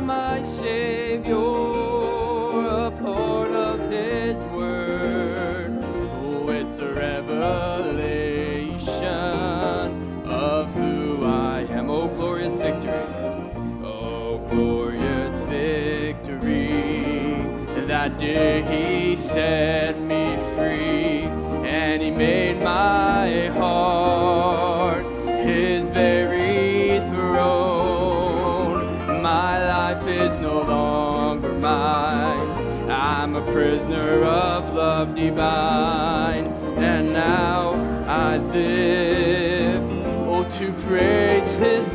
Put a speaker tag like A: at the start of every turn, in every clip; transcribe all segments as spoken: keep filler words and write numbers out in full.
A: my Savior, a part of His Word. Oh, it's a revelation of who I am. Oh, glorious victory. Oh, glorious victory. That day He set me free, and He made my heart His very throne. My life is no longer mine. I'm a prisoner of love divine, and now I live, oh, to praise His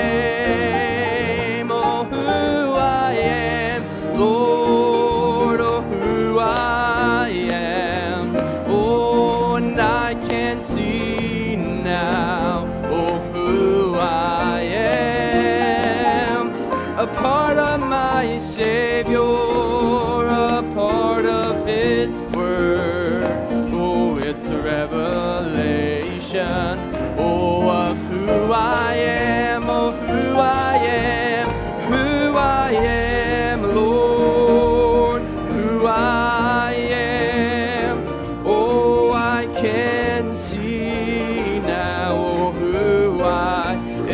A: name. Oh, who I am, Lord, oh, who I am. Oh, and I can see now, oh, who I am. A part of my Savior, a part of His Word. Oh, it's a revelation, oh, of who I am, oh, who I am, who I am, Lord, who I am. Oh, I can see now, oh, who I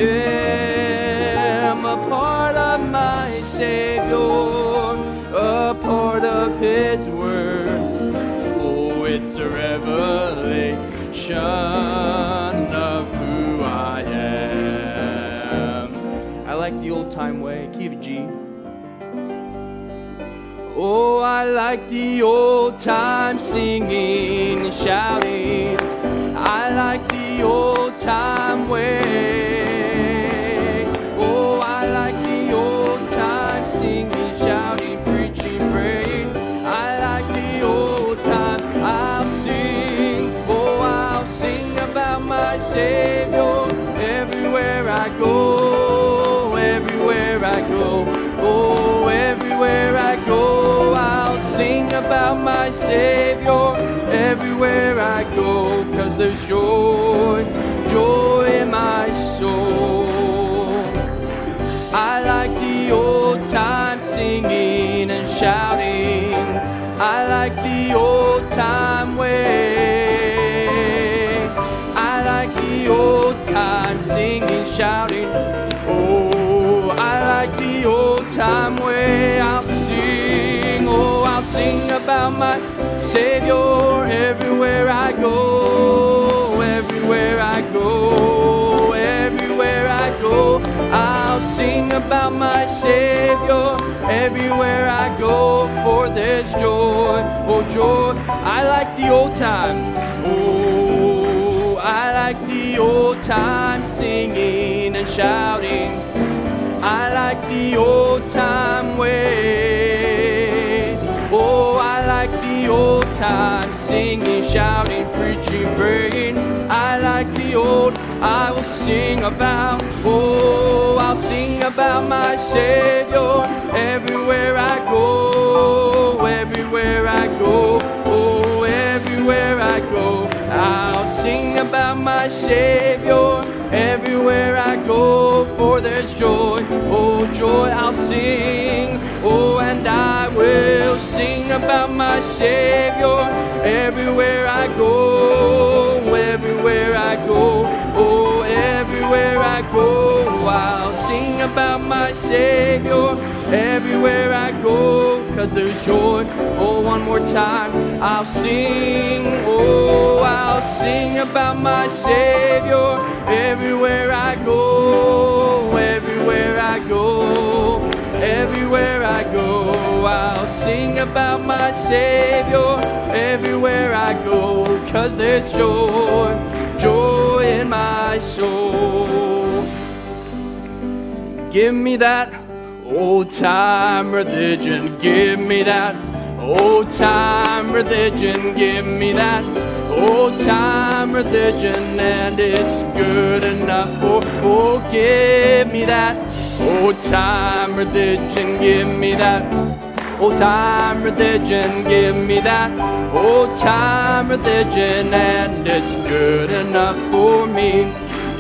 A: am. A part of my Savior, a part of His Word. Oh, it's a revelation of who I am. I like the old time way. Key of G. Oh, I like the old time singing and shouting. I like the old time way. Oh, I like the old time singing, shouting, preaching, praying. I like the old time. I'll sing, oh, I'll sing about my Savior everywhere I go, everywhere I go. Oh, everywhere I go, I'll sing about my Savior everywhere I go, 'cause there's joy, joy in my soul. I like the old time singing and shouting. I like the old time way. I like the old time singing, shouting. Oh, I like the old time way. I'll sing, oh, I'll sing about my Savior everywhere I go, everywhere I go, everywhere I go. I'll sing about my Savior everywhere I go, for there's joy, oh, joy. I like the old time. Oh, I like the old time singing and shouting. I like the old time way. Oh, I like the old time singing, shouting, preaching, praying. I like the old, I will sing about. Oh, I'll sing about my Savior everywhere I go, everywhere I go. Oh, everywhere I go, I'll sing about my Savior everywhere I go, for there's joy, oh, joy. I'll sing, oh, and I will sing about my Savior everywhere I go, everywhere I go. Oh, everywhere I go, I'll sing about my Savior everywhere I go, 'cause there's joy. Oh, one more time, I'll sing, oh, I'll sing about my Savior everywhere I go, everywhere I go, everywhere I go. I'll sing about my Savior everywhere I go, 'cause there's joy, joy in my soul. Give me that old time religion, give me that old time religion, give me that old time religion, and it's good enough for, oh, give me that old time religion, give me that old time religion, give me that old time religion, and it's good enough for me.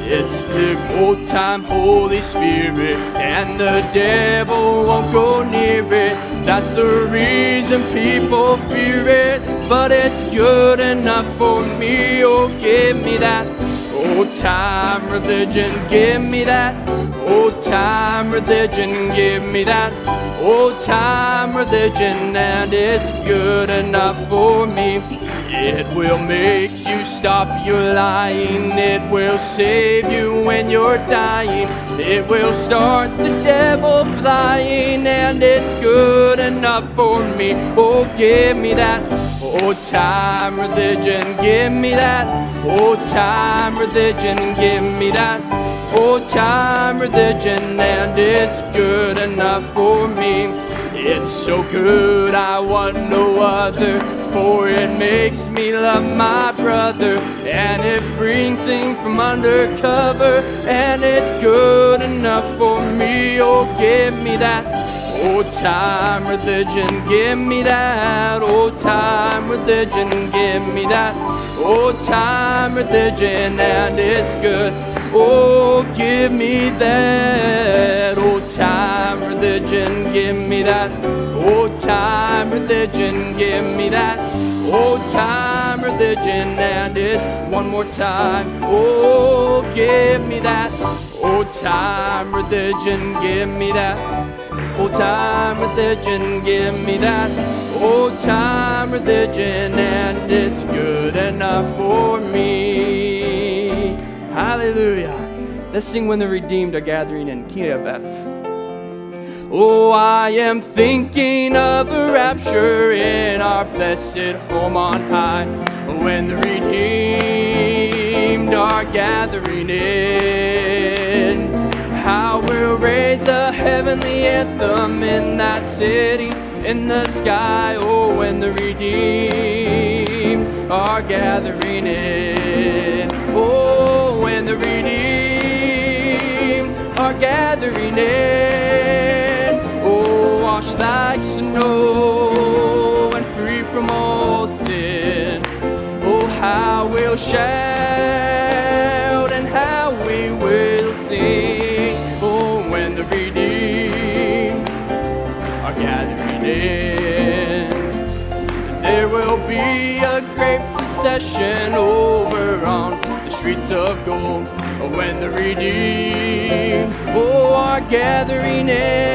A: It's the old time Holy Spirit, and the devil won't go near it. That's the reason people fear it, but it's good enough for me. Oh, give me that old time religion, give me that old time religion, give me that old time religion, and it's good enough for me. It will make you stop your lying. It will save you when you're dying. It will start the devil flying, and it's good enough for me. Oh, give me that old time religion, give me that old time religion, give me that old time religion, and it's good enough for me. It's so good, I want no other, for it makes me love my brother, and it brings things from undercover, and it's good enough for me. Oh, give me that old time religion, give me that old time religion, give me that old time religion, and it's good. Oh, give me that old time religion, give me that old time religion, give me that old time religion, and it's one more time. Oh, give me that old time religion, give me that old time religion, give me that old time religion, and it's good enough for me. Hallelujah. Let's sing When the Redeemed Are Gathering in key of F. Oh, I am thinking of a rapture in our blessed home on high, when the redeemed are gathering in. How we'll raise a heavenly anthem in that city, in the sky. Oh, when the redeemed are gathering in. Oh, when the redeemed are gathering in. Oh, washed like snow and free from all sin. Oh, how we'll shout and how we will sing. Oh, when the redeemed are gathering in. There will be a great procession over on the streets of gold, when the redeemed, oh, are gathering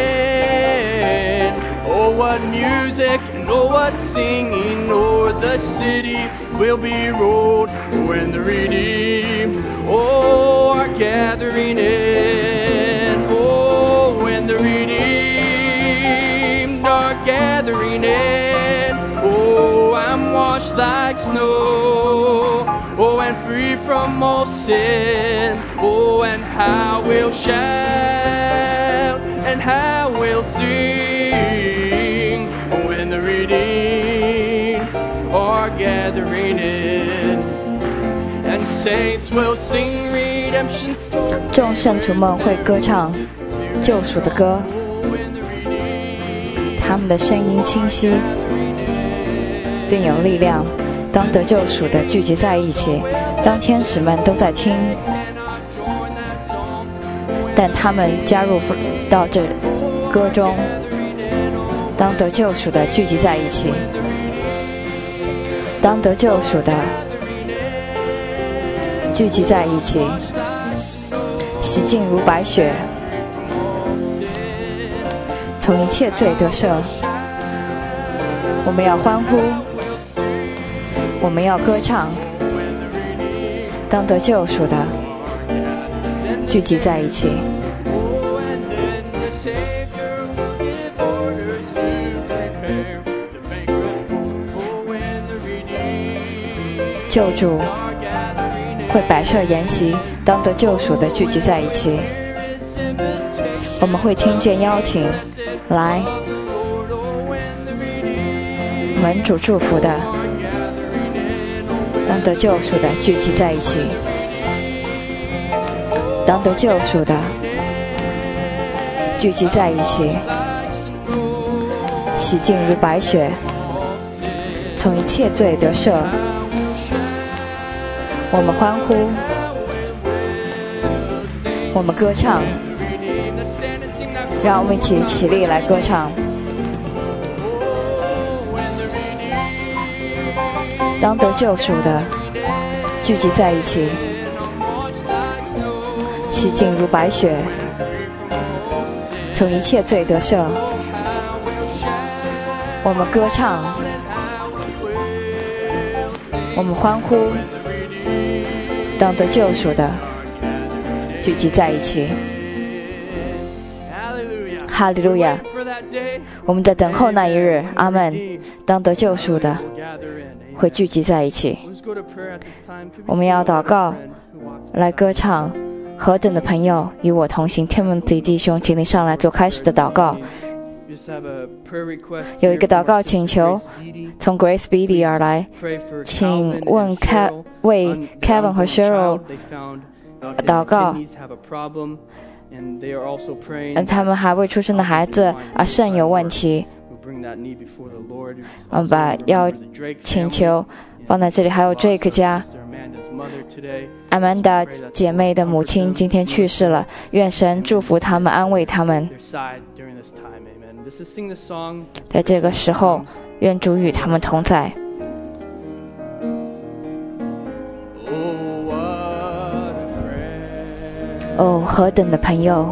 A: in. Oh, what music and oh, what singing, oh, the city will be rolled, when the redeemed, oh, are gathering in. Oh, when the redeemed are gathering in. Oh, I'm washed like snow, oh, and free from all sin. Oh, and how we'll shout and how we'll sing, when the redeemed are gathering in. And saints will sing redemption.
B: 众圣徒们会歌唱救赎的歌，他们的声音清晰并有力量。当得救赎的聚集在一起，当天使们都在听，但他们加入不到这歌中。当得救赎的聚集在一起，当得救赎的聚集在一起，洗净如白雪，从一切罪得赦。我们要欢呼，我们要歌唱。当得救赎的聚集在一起，救主会摆设筵席。当得救赎的聚集在一起，我们会听见邀请，来蒙主祝福的。当得救赎的聚集在一起，当得救赎的聚集在一起，洗净如白雪，从一切罪得赦。我们欢呼， 我们歌唱，让我们一起起立来歌唱。当得救赎的聚集在一起，洗净如白雪，从一切罪得赦。我们歌唱，我们欢呼，当得救赎的聚集在一起。哈利路亚！我们在等候那一日，阿们。当得救赎的会聚集在一起。我们要祷告，来歌唱。何等的朋友与我同行 Timothy 弟兄，请你上来做开始的祷告。有一个祷告请求从 Grace Beatty 而来，请问 Ke- 为 Kevin 和 Cheryl 祷告。嗯，他们还未出生的孩子啊，肾有问题。我们把要请求放在这里。还有 Drake 家 Amanda 姐妹的母亲今天去世了，愿神祝福他们，安慰他们。在这个时候，愿主与他们同在。哦，何等的朋友，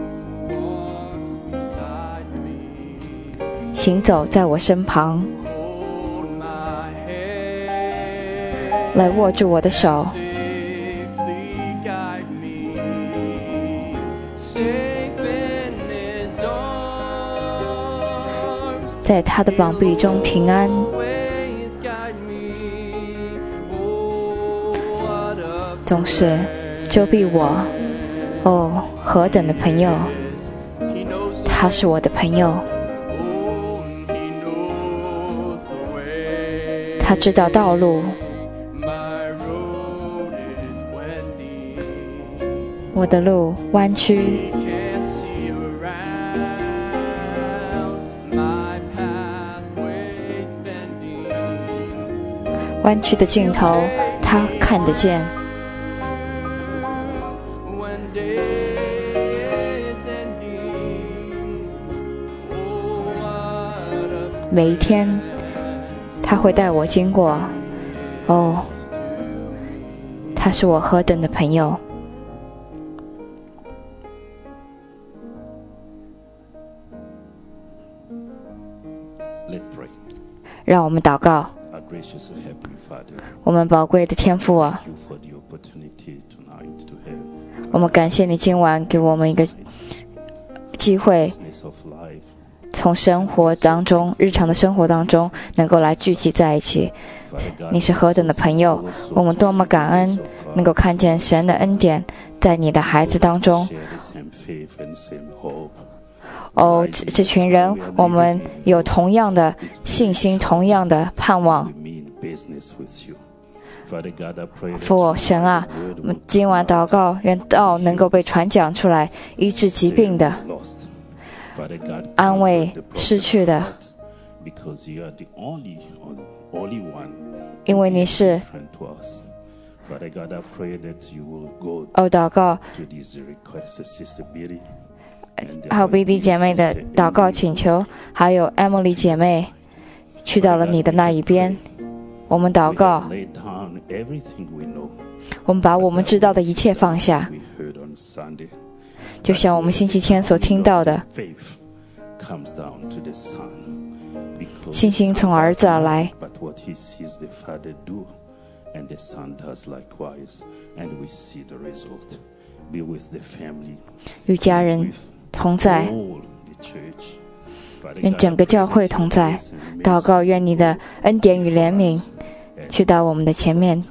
B: 行走在我身旁，来握住我的手，在他的膀臂中平安，总是遮蔽我。哦，何等的朋友，他是我的朋友，他知道道路，我的路弯曲，弯曲的尽头他看得见。每一天他会带我经过，哦，他是我何等的朋友。让我们祷告。我们宝贵的天父啊，我们感谢你今晚给我们一个机会，从生活当中，日常的生活当中能够来聚集在一起。你是何等的朋友，我们多么感恩能够看见神的恩典在你的孩子当中。哦，这这群人，我们有同样的信心，同样的盼望。父神啊，我们今晚祷告，愿道能够被传讲出来，医治疾病的，安慰失去的，因为你是。哦，祷告还有 B D 姐妹的祷告请求，还有 Emily 姐妹去到了你的那一边。我们祷告，我们把我们知道的一切放下，就像我们星期天所听到的，信心从儿子而来，与家人同在，愿整个教会同在。祷告，愿你的恩典与怜悯去到我们的前面，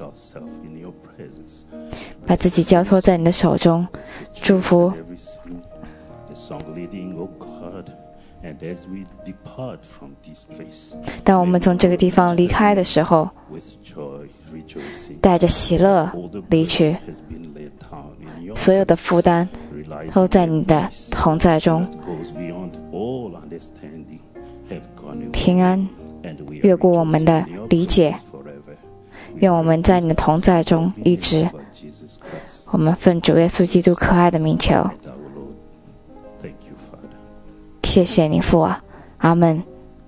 B: 把自己交托在你的手中，祝福。当我们从这个地方离开的时候，带着喜乐离去，所有的负担都在你的同在中，平安越过我们的理解。愿我们在你的同在中一直。 我们奉主耶稣基督可爱的名求，谢谢你父啊，阿们。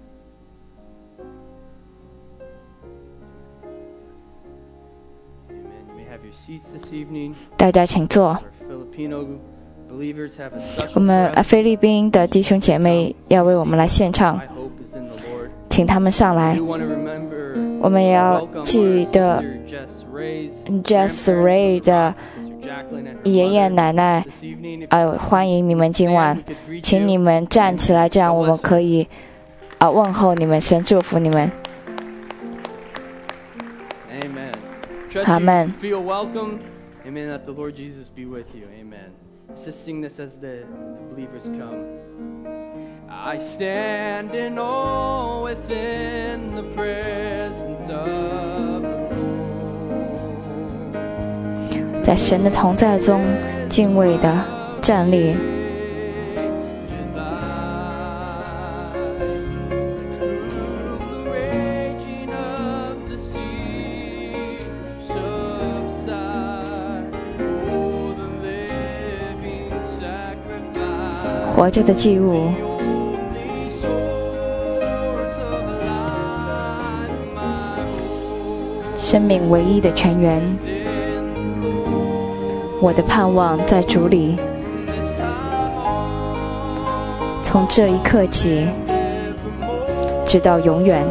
B: 大家请坐。我们菲律宾的弟兄姐妹要为我们来献唱，请他们上来。我们也要记得 Jess Ray 的爷爷奶奶，呃，欢迎你们今晚，请你们站起来，这样我们可以啊、呃、问候你们，神祝福你们。阿门。
A: Amen. That the Lord Jesus be with you. Amen. Let's just sing this as the believers come. I stand in awe within the presence of the Lord.
B: 在神的同在中，敬畏的站立。活着的祭物，生命唯一的泉源，我的盼望在主里，从这一刻起，直到永远。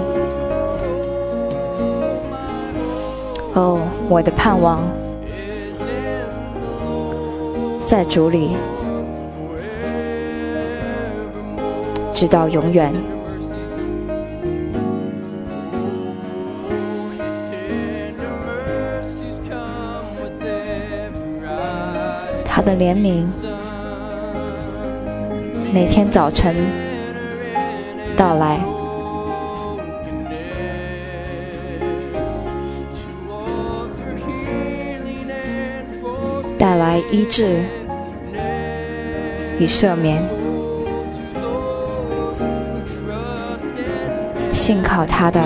B: 哦，我的盼望在主里，直到永远。他的怜悯每天早晨到来，带来医治与赦免。信靠他的，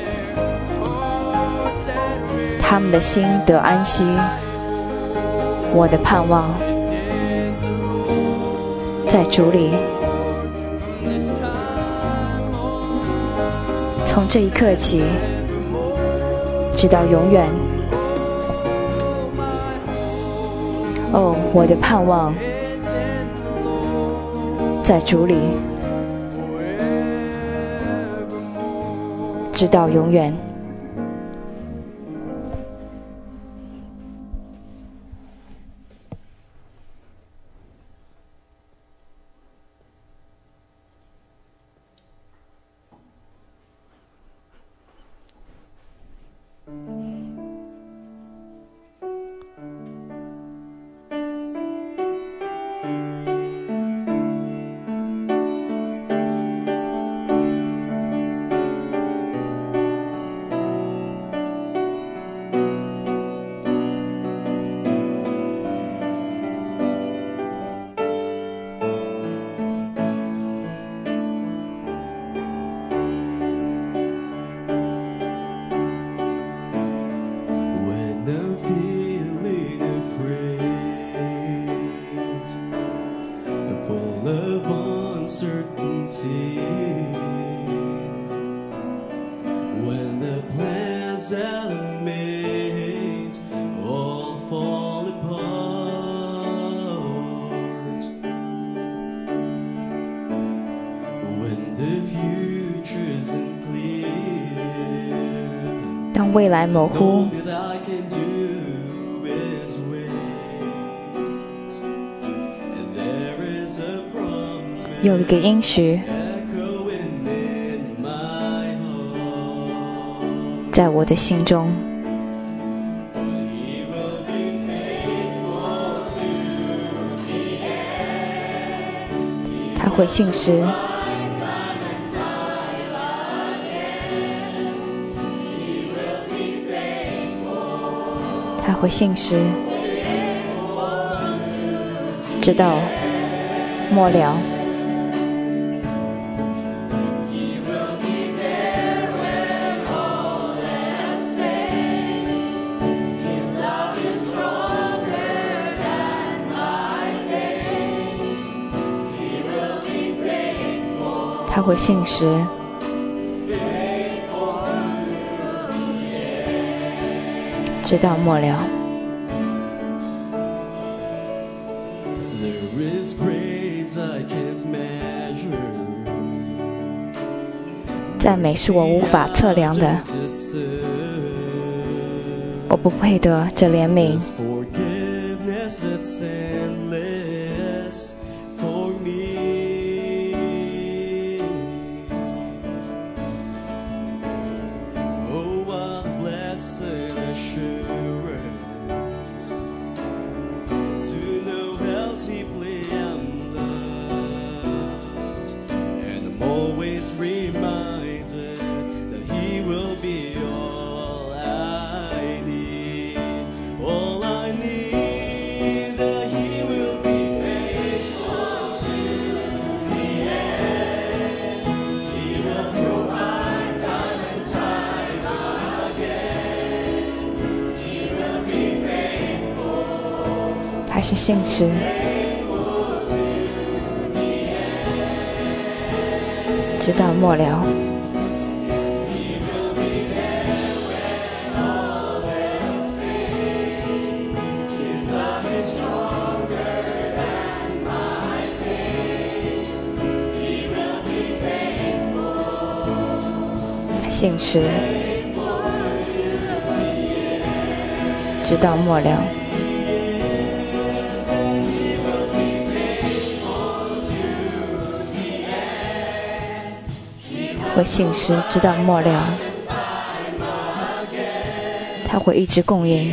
B: 他们的心得安息。我的盼望在主里，从这一刻起，直到永远。哦，我的盼望在主里，直到永远。当未来模糊，有一个应许在我的心中，他会信实，他会信实，直到末了。 他会信实，直到末了。赞美是我无法测量的，我不配得这怜悯。还是信实，直到末了。信实，直到末了。会信实直到末了，他会一直供应，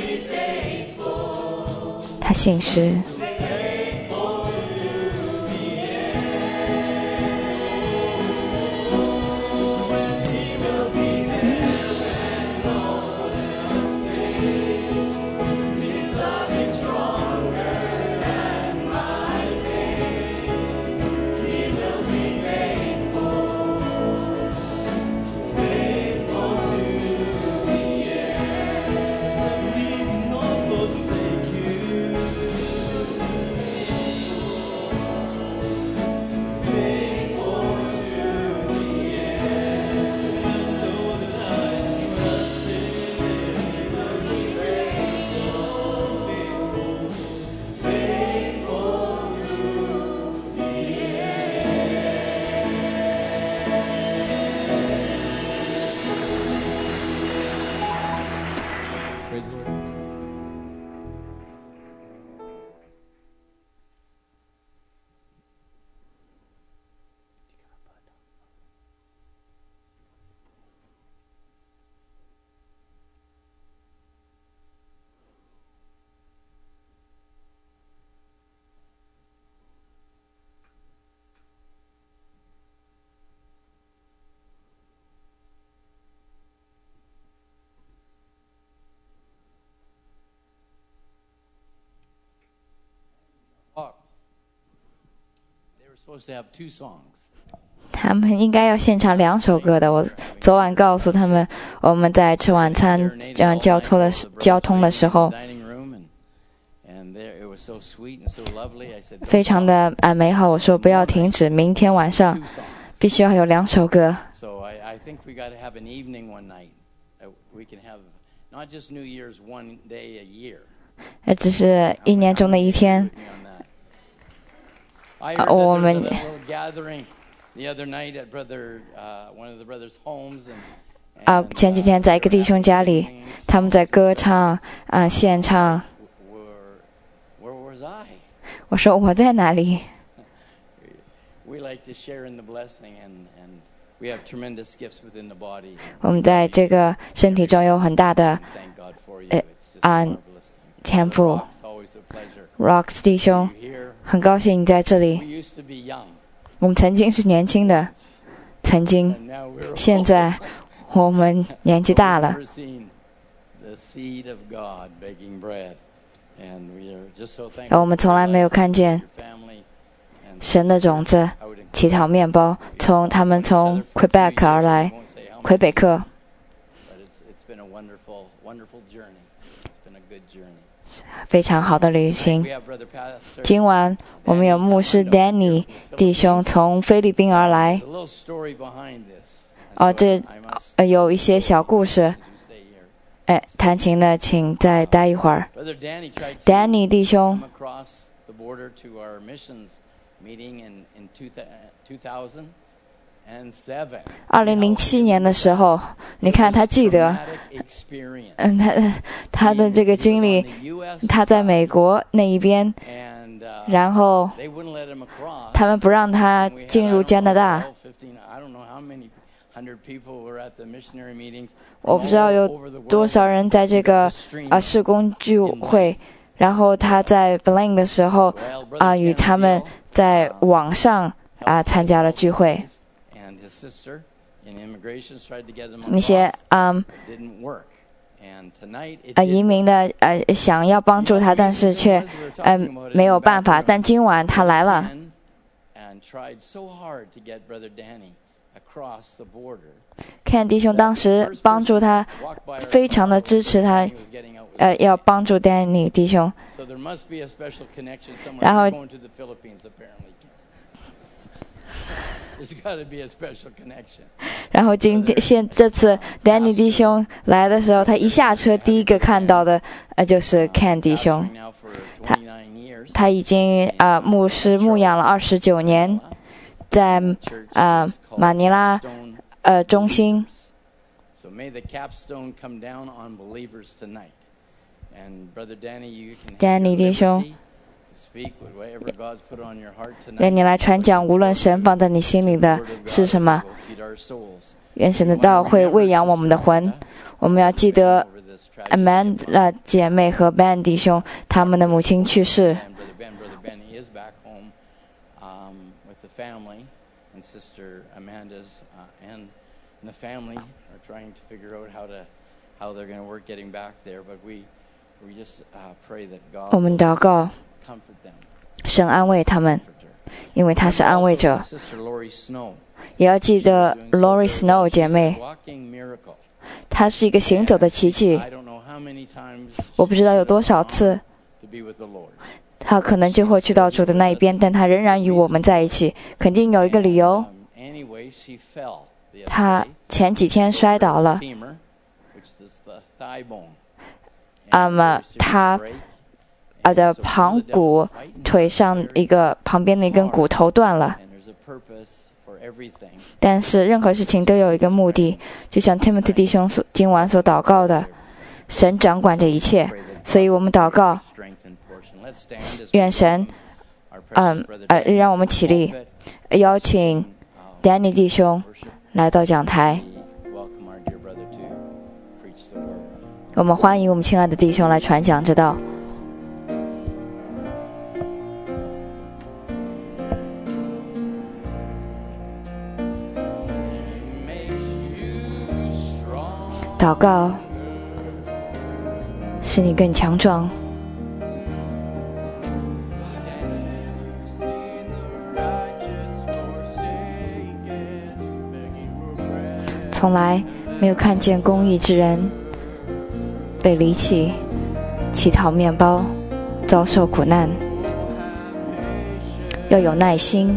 B: 他信实，他们应该要献唱两首歌的。我昨晚告诉他们，我们在吃晚餐这样交通的交通的时候，非常的啊美好。我说不要停止，明天晚上必须要有两首歌。呃，只是一年中的一天。啊，我们啊，前几天在一个弟兄家里，他们在歌唱啊，献唱。我说我在哪里？我们在这个身体中有很大的呃啊天赋。Rocks 弟兄，很高兴你在这里。我们曾经是年轻的，曾经，现在我们年纪大了。而我们从来没有看见神的种子乞讨面包从他们从 Quebec 而来，魁北克。 非常好的旅行。今晚我们有牧师 Danny 弟兄从菲律宾而来。哦，这呃有一些小故事。哎，弹琴的请再待一会儿。Danny 弟兄二零零七年的时候，你看他记得，嗯，他他的这个经历，他在美国那一边，然后他们不让他进入加拿大。我不知道有多少人在这个啊事工聚会，然后他在 Blaine 的时候啊与他们在网上啊参加了聚会。那些嗯呃移民的呃想要帮助他，但是却呃没有办法。但今晚他来了。Ken 弟兄当时帮助他，非常的支持他，呃，要帮助 Danny 弟兄。然后，然后今天现这次 Danny 弟兄来的时候，他一下车第一个看到的呃就是 Ken 弟兄。他他已经啊、呃、牧师牧养了二十九年，在啊、呃、马尼拉。呃，中心。Danny 弟兄，愿你来传讲，无论神放在你心里的是什么。愿神的道会喂养我们的魂。我们要记得 Amanda 姐妹和 Ben 弟兄，他们的母亲去世。
C: And the family are trying to figure out how to how they're going to work getting back there, but we we just uh, pray that God
B: 我们祷告，神安慰他们，因为他是安慰者。也要记得 Lori Snow 姐妹，她是一个行走的奇迹。我不知道有多少次，她可能就会去到主的那一边，但她仍然与我们在一起，肯定有一个理由。他前几天摔倒了，那么他啊的旁骨腿上一个旁边的一根骨头断了。但是任何事情都有一个目的，就像 Timothy 弟兄所今晚所祷告的，神掌管着一切，所以我们祷告，愿神嗯呃让我们起立，邀请 Danny 弟兄来到讲台。我们欢迎我们亲爱的弟兄来传讲之道。祷告使你更强壮。从来没有看见公义之人被离弃，乞讨面包，遭受苦难。要有耐心，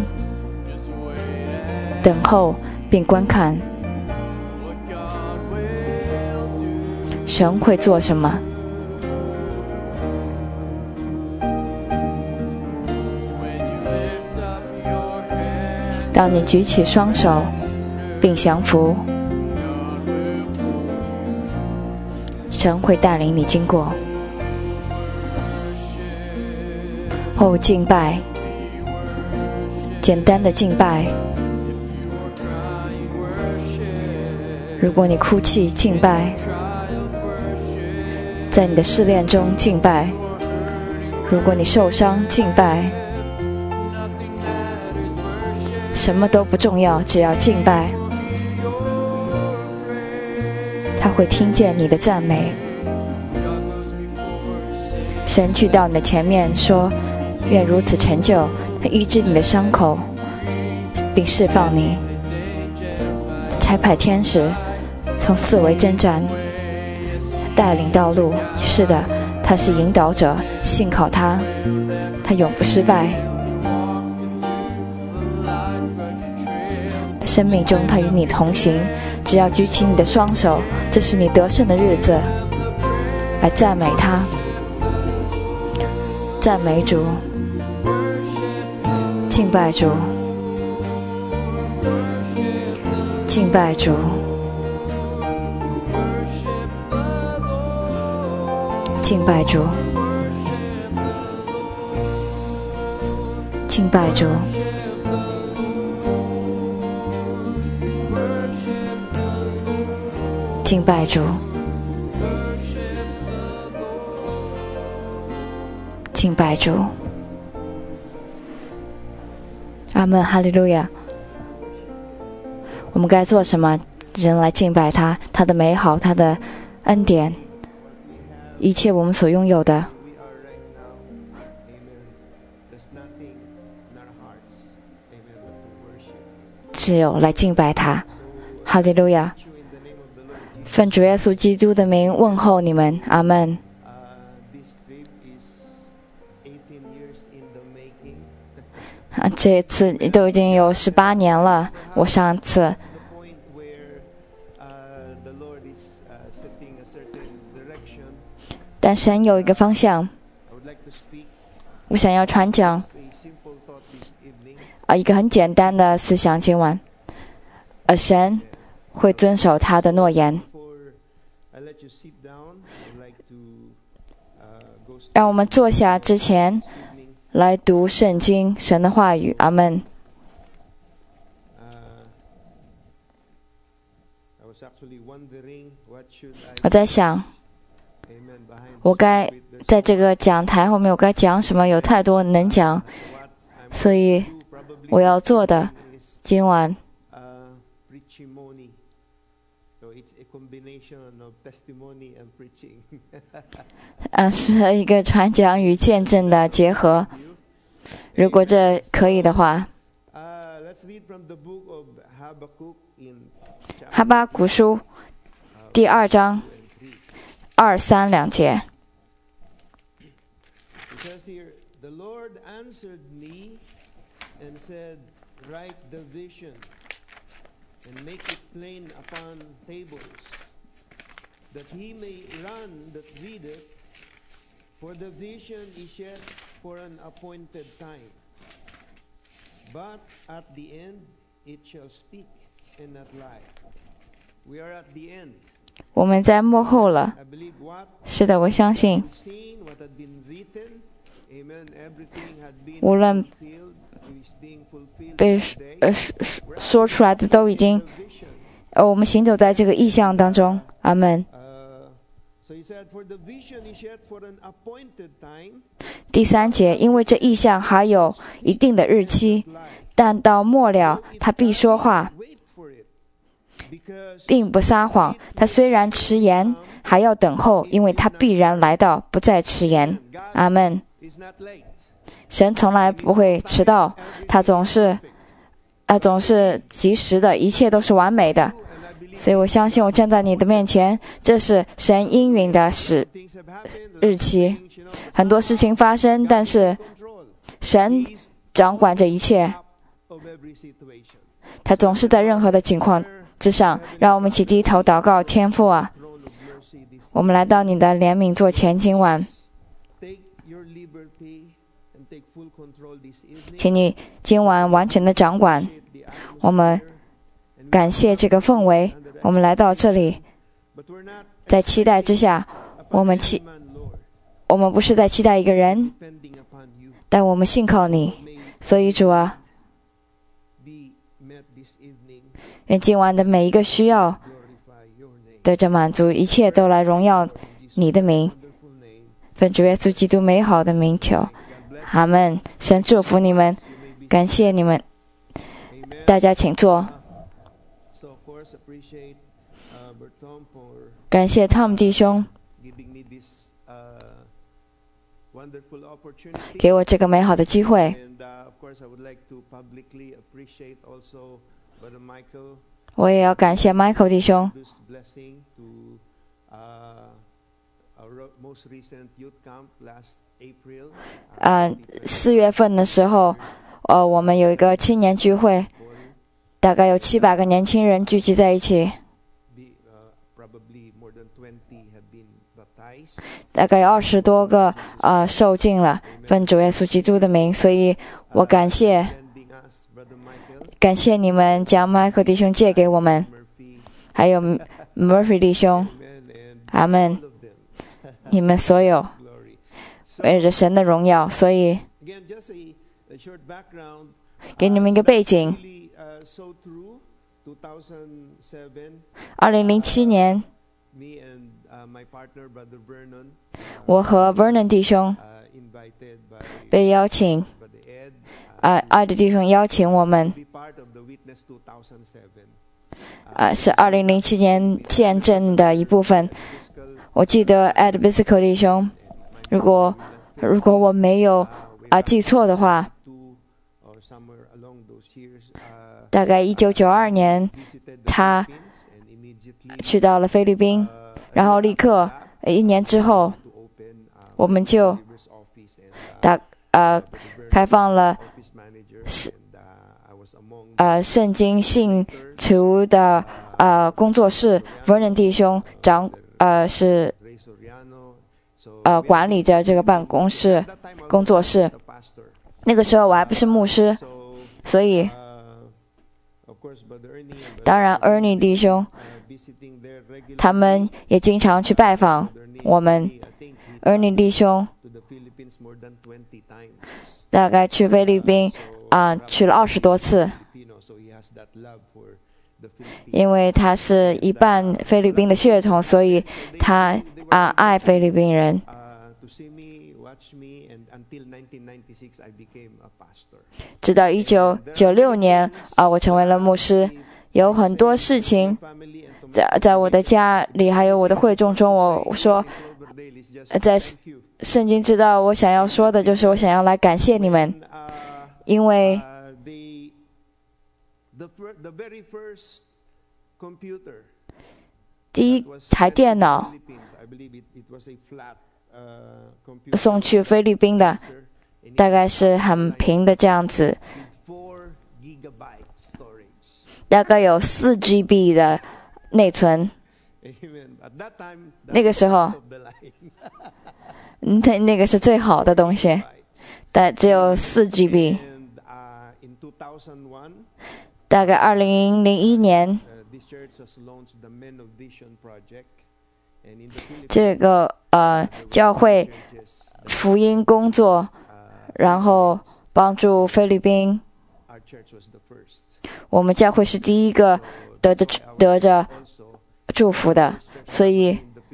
B: 等候并观看神会做什么。当你举起双手并降服，神会带领你经过。哦，敬拜，简单的敬拜。如果你哭泣，敬拜；在你的试炼中敬拜；如果你受伤，敬拜。什么都不重要，只要敬拜。他会听见你的赞美。神去到你的前面说，愿如此成就，他医治你的伤口并释放你。差派天使从四围征战，带领道路。是的， 他是引导者，信靠他，他永不失败。生命中他与你同行，只要举起你的双手，这是你得胜的日子，来赞美他，赞美主，敬拜主，敬拜主，敬拜主，敬拜主，敬拜主，敬拜主。阿们，哈利路亚。我们该做什么？人来敬拜他，他的美好，他的恩典，一切我们所拥有的，只有来敬拜他。哈利路亚。奉主耶稣基督的名问候你们，阿们。啊，这次都已经有十八年了，我上次但神有一个方向，我想要传讲啊，一个很简单的思想今晚，而神会遵守他的诺言。让我们坐下之前来读圣经，神的话语。阿们。我在想，我该在这个讲台后面我该讲什么，有太多能讲，所以我要做的今晚啊，是一个传讲与见证的结合。如果这可以的话，哈巴谷书第二章二三两节。
D: And make it plain upon tables, that he may run that readeth, for the vision is yet for an appointed time. But at the end it shall speak and not lie. We are at the end.
B: 我们在幕后了。是的，我相信，无论被呃说出来的都已经，呃，我们行走在这个意象当中。阿们。第三节，因为这意象还有一定的日期，但到末了，他必说话，并不撒谎。他虽然迟延，还要等候，因为他必然来到，不再迟延。阿们。神从来不会迟到，他总是啊，总是及时的，一切都是完美的。所以我相信我站在你的面前，这是神应允的时日期。很多事情发生，但是神掌管着一切，他总是在任何的情况之上。让我们一起低头祷告。天父啊，我们来到你的怜悯座前，今晚请你今晚完全的掌管。我们感谢这个氛围，我们来到这里，在期待之下，我们期我们不是在期待一个人，但我们信靠你。所以主啊，愿今晚的每一个需要得着满足，一切都来荣耀你的名。奉主耶稣基督美好的名求，阿们。神祝福你们，感谢你们，大家请坐。感谢 Tom 弟兄给我这个美好的机会。我也要感谢 Michael 弟兄呃，四月份的时候，呃，我们有一个青年聚会，大概有七百个年轻人聚集在一起，大概有二十多个呃受浸了，奉主耶稣基督的名，所以我感谢感谢你们将麦克弟兄借给我们，还有 Murphy 弟兄，阿们，你们所有为着神的荣耀，所以给你们一个背景。二零零七年，我和 Vernon 弟兄被邀请，啊，爱的弟兄邀请我们，啊，是二零零七年见证的一部分。我记得 Ed Bisico 弟兄，如果如果我没有啊记错的话，大概一九九二年，他去到了菲律宾，然后立刻一年之后，我们就打呃开放了是呃圣经信徒的呃工作室 ，Vernon 弟兄掌呃是呃管理着这个办公室工作室。那个时候我还不是牧师，所以当然 Ernie 弟兄他们也经常去拜访我们。Ernie 弟兄大概去菲律宾啊、呃、去了二十多次，因为他是一半菲律宾的血统，所以他啊、呃、爱菲律宾人。直到一九九六年啊、呃，我成为了牧师。有很多事情在在我的家里，还有我的会众中，我说在圣经知道我想要说的就是我想要来感谢你们，因为第一台电脑送去菲律宾的大概是很平的这样子，大概有四 G B 的内存。那个时候那那个是最好的东西，但只有四 G B。大概二零零一年，这个呃教会福音工作，然后帮助菲律宾。我们教会是第一个得着得着祝福的，所以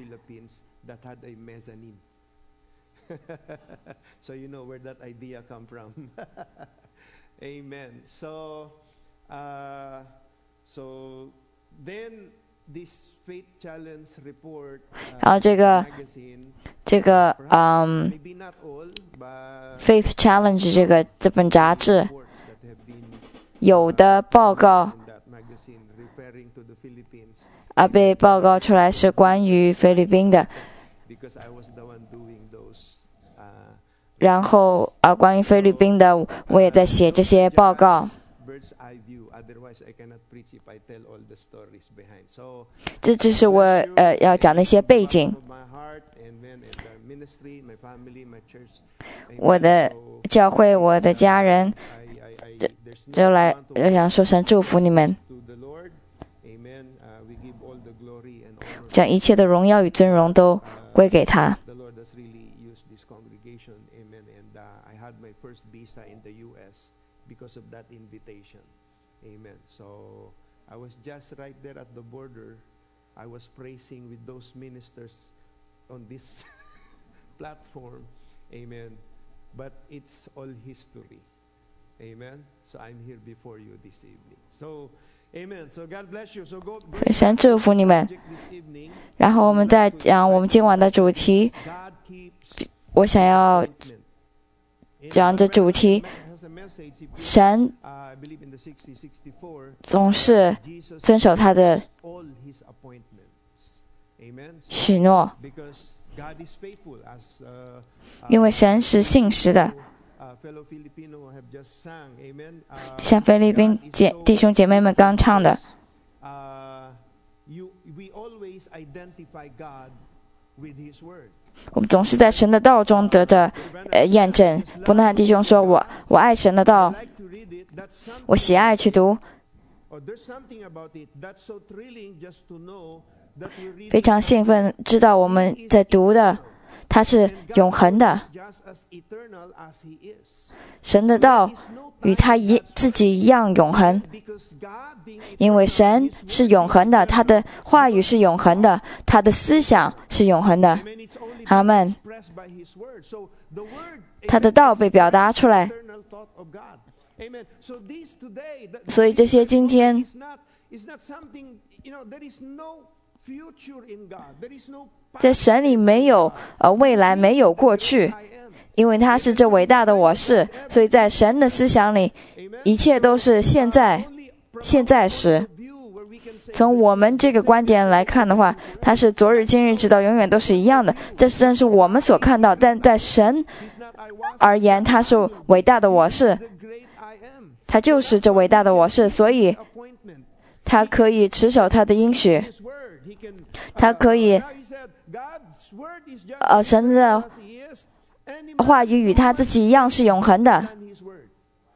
D: So you know where that idea come from. Amen. So, uh, so then this faith challenge report.
B: 然后这个这个嗯 ，Faith Challenge 这个这本杂志有的报告啊被报告出来是关于菲律宾的。然后啊，关于菲律宾的，我也在写这些报告。这就是我呃要讲的一些背景。我的教会，我的家人，就就来就想说声祝福你们，将一切的荣耀与尊荣都归给他。Because of that invitation. Amen. So I was just right there at the border. I was praising with those ministers on this platform. Amen. But it's all history. Amen. So I'm here before you this evening. So, amen. So God bless you. So go. 所以神祝福你们。然后我们再讲我们今晚的主题。我想要讲这主题。神总是遵守他的许诺，
D: God is faithful, as uh,
B: 因为神是信实的。
D: uh, fellow Filipino have just sang. Amen. Uh,
B: 像菲律宾姐弟兄姐妹们刚唱的，
D: uh, you, we always identify God with His Word.
B: 我们总是在神的道中得着呃验证。伯纳弟兄说：“我我爱神的道，
D: I like to read it. That's something,
B: 我喜爱去读，
D: oh, there's something about it that's so thrilling just to know that we read
B: 非常兴奋，知道我们在读的，它是永恒的。
D: just as eternal as He is.
B: 神的道与他一自己一样永恒，
D: Because God being
B: 因为神是永恒的，他的话语是永恒的，他的思想是永恒的。
D: Amen, it's only
B: 阿们。
D: expressed by His Word. So the Word
B: 他的道被表达出来，
D: eternal thought of God. Amen. So this today, the,
B: 所以这些今天
D: is not is not something, you know, there is no future in God. There is no
B: 在神里没有呃未来，没有过去，
D: I am.
B: 因为他是这伟大的我是，所以在神的思想里，
D: Amen.
B: 一切都是现在
D: Only from
B: 现在时。
D: view where we can say
B: 从我们这个观点来看的话，它是昨日、今日，直到永远都是一样的。这正是我们所看到，但在神
D: it's not I was
B: 而言，他是伟大的我是，
D: the great I am.
B: 他就是这伟大的我是，所以
D: Appointment.
B: 他可以持守他的应许，
D: His word, he can.
B: 他可以
D: Now he said, God's word is just
B: 呃，神的
D: as He is. Any
B: 话语与他自己一样是永恒的。
D: than His word.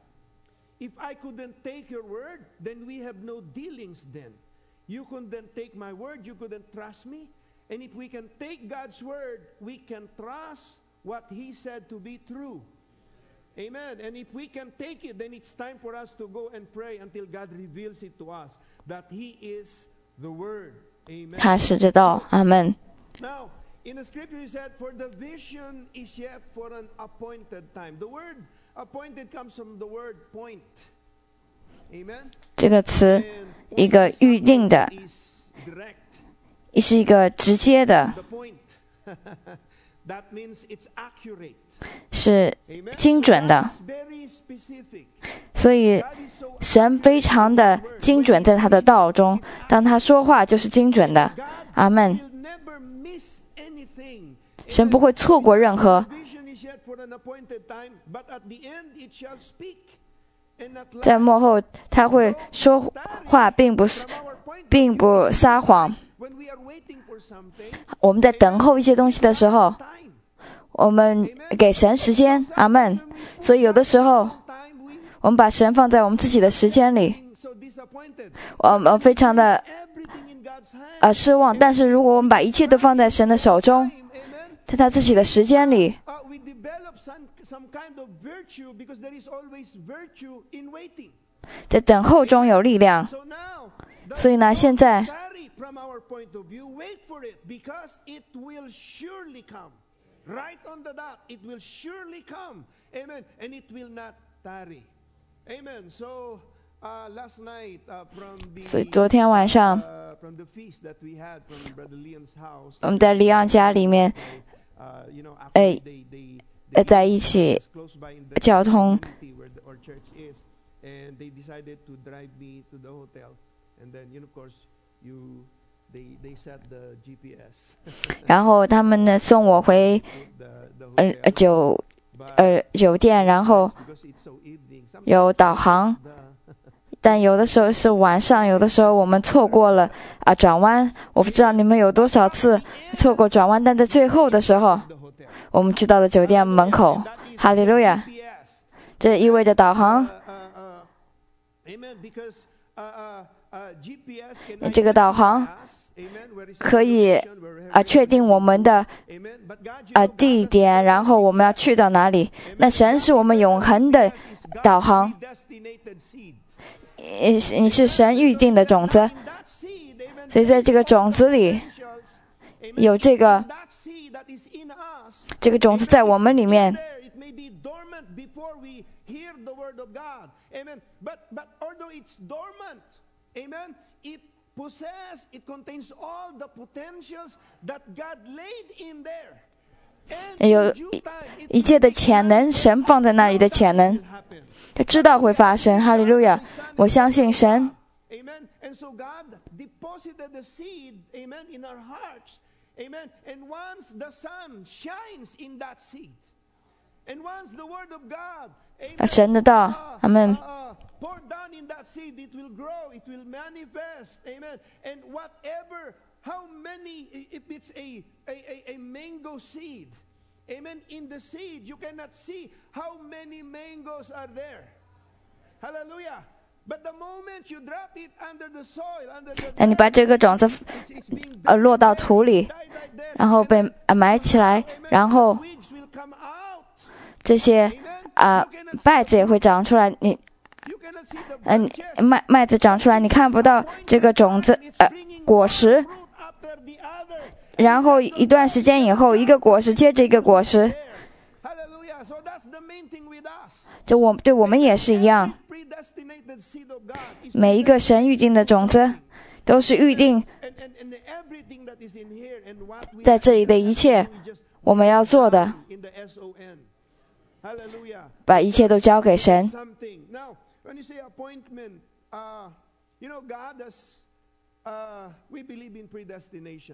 D: If I couldn't take your word, then we have no dealings then. You couldn't take my word, you couldn't trust me. And if we can take God's word, we can trust what He said to be true. Amen. And if we can take it, then it's time for us to go and pray until God reveals it to us that He is the word. Amen.
B: 他是这道，阿门。
D: Now, in the scripture, He said, for the vision is yet for an appointed time. The word appointed comes from the word point. Amen.
B: 这个词
D: And
B: 一个预定的，
D: is direct.
B: 也是一个直接的，
D: The point. That means it's accurate.
B: 是
D: Amen.
B: 精准的。
D: So God is very specific.
B: 所以
D: God is so
B: 神非常的精准，在他的道中，当他说话就是精准的。
D: God
B: 阿门。
D: will never miss anything.
B: 神不会错过任何。
D: The vision is yet for an appointed time, but at the end it shall speak. And at
B: 在
D: last,
B: 幕后，他会说话，并不是
D: from our point of
B: 并
D: view,
B: 不撒谎。
D: when we are waiting for something,
B: 我们在等候一些东西的时候，
D: time.
B: 我们给神时间，阿门。所以有的时候，
D: Time we
B: 我们把神放在我们自己的时间里，
D: being so disappointed.
B: 我们非常的
D: Everything in God's hand.
B: 呃失望。但是如果我们把一切都放在神的手中，
D: Time, amen.
B: 在他自己的时间里，
D: Uh, we develop some some kind of virtue because there is always virtue in waiting.
B: 在等候中有力量。
D: So now,
B: 所以呢，现在
D: carry from our point of view, wait for it because it will surely come. Right on the dot, it will surely come. Amen. And it will not tarry. Amen. So uh, last night uh, from
B: 所以
D: the
B: 昨天晚上
D: uh, from the feast that we had from Brother Leon's house,
B: 我们在里昂家里面
D: uh, you know, after
B: 哎
D: they, they,
B: 呃
D: they
B: 在一起
D: was close by in the
B: 交通
D: community where the, our church is, and they decided to drive me to the hotel, and then you know, of course you they they set the G P S
B: 然后他们呢送我回
D: the the
B: 呃
D: hotel,
B: 呃酒
D: but
B: 呃酒店，然后
D: because it's so evening,
B: 有
D: sometimes
B: 导航，
D: the
B: 但有的时候是晚上，有的时候我们错过了啊转弯。我不知道你们有多少次错过转弯，但在最后的时候，
D: the hotel.
B: 我们去到了酒店门口。
D: That is
B: 哈利路亚！
D: G P S.
B: 这意味着导航
D: Uh, uh, uh, amen. Because uh, uh, uh, G P S can
B: 这个导航
D: amen, where is
B: 可以
D: the location, where we have
B: 啊确定我们的
D: amen. But God, you
B: 啊
D: know, God
B: 地
D: has
B: 点，然后我们要去到哪里。那神是我们永恒的
D: is
B: 导航，
D: predestinated seed.
B: 你是你是神预定的种子，
D: In that seed, amen,
B: 所以在这个种子里
D: potentials, amen,
B: 有这个
D: that seed that is in us,
B: 这个种子在我们里面。
D: there, it may be dormant before we hear the word of God. Amen. But but although it's dormant, amen, it possess, it contains all the potentials that God laid in there. And
B: 有
D: in due time, it
B: 一切的潜能，神放在那里的潜能，
D: will happen.
B: 他知道会发生。哈利路亚！我相信神，
D: Amen. And so God deposited the seed, amen, in our hearts. Amen. And once the sun shines in that seed, and once the word of God, amen,
B: 神的道，阿们。
D: uh, pour down in that seed, it will grow, it will manifest. Amen. And whatever, how many, if it's a, a, a, a mango seed, amen, in the seed, you cannot see how many mangoes are there. Hallelujah. But the moment you drop it under the soil, under the
B: 那你把这个种子
D: it's being
B: 呃落到土里，
D: died right there.
B: 然后被呃埋起来，然后
D: Weeds will come out.
B: 这些啊、麦子也会长出来。你
D: You cannot see the
B: 嗯、
D: branches.
B: 麦麦子长出来，你看不到这个种子呃果实。
D: Fruit after the other.
B: 然后一段时间以后，一个果实接着一个果实，
D: Hallelujah. So that's the main thing with us.
B: 就我对我们也是一样。
D: Predestinated seed of God is
B: 每一个神预定的种子，都是预定
D: and, and, and everything that is in here and what we
B: 在这里的一切，
D: we just
B: 我们要做的，
D: in the S O N. Hallelujah.
B: 把一切都交给神。
D: Something. Now, when you say appointment, uh, you know, God has, uh, we believe in predestination.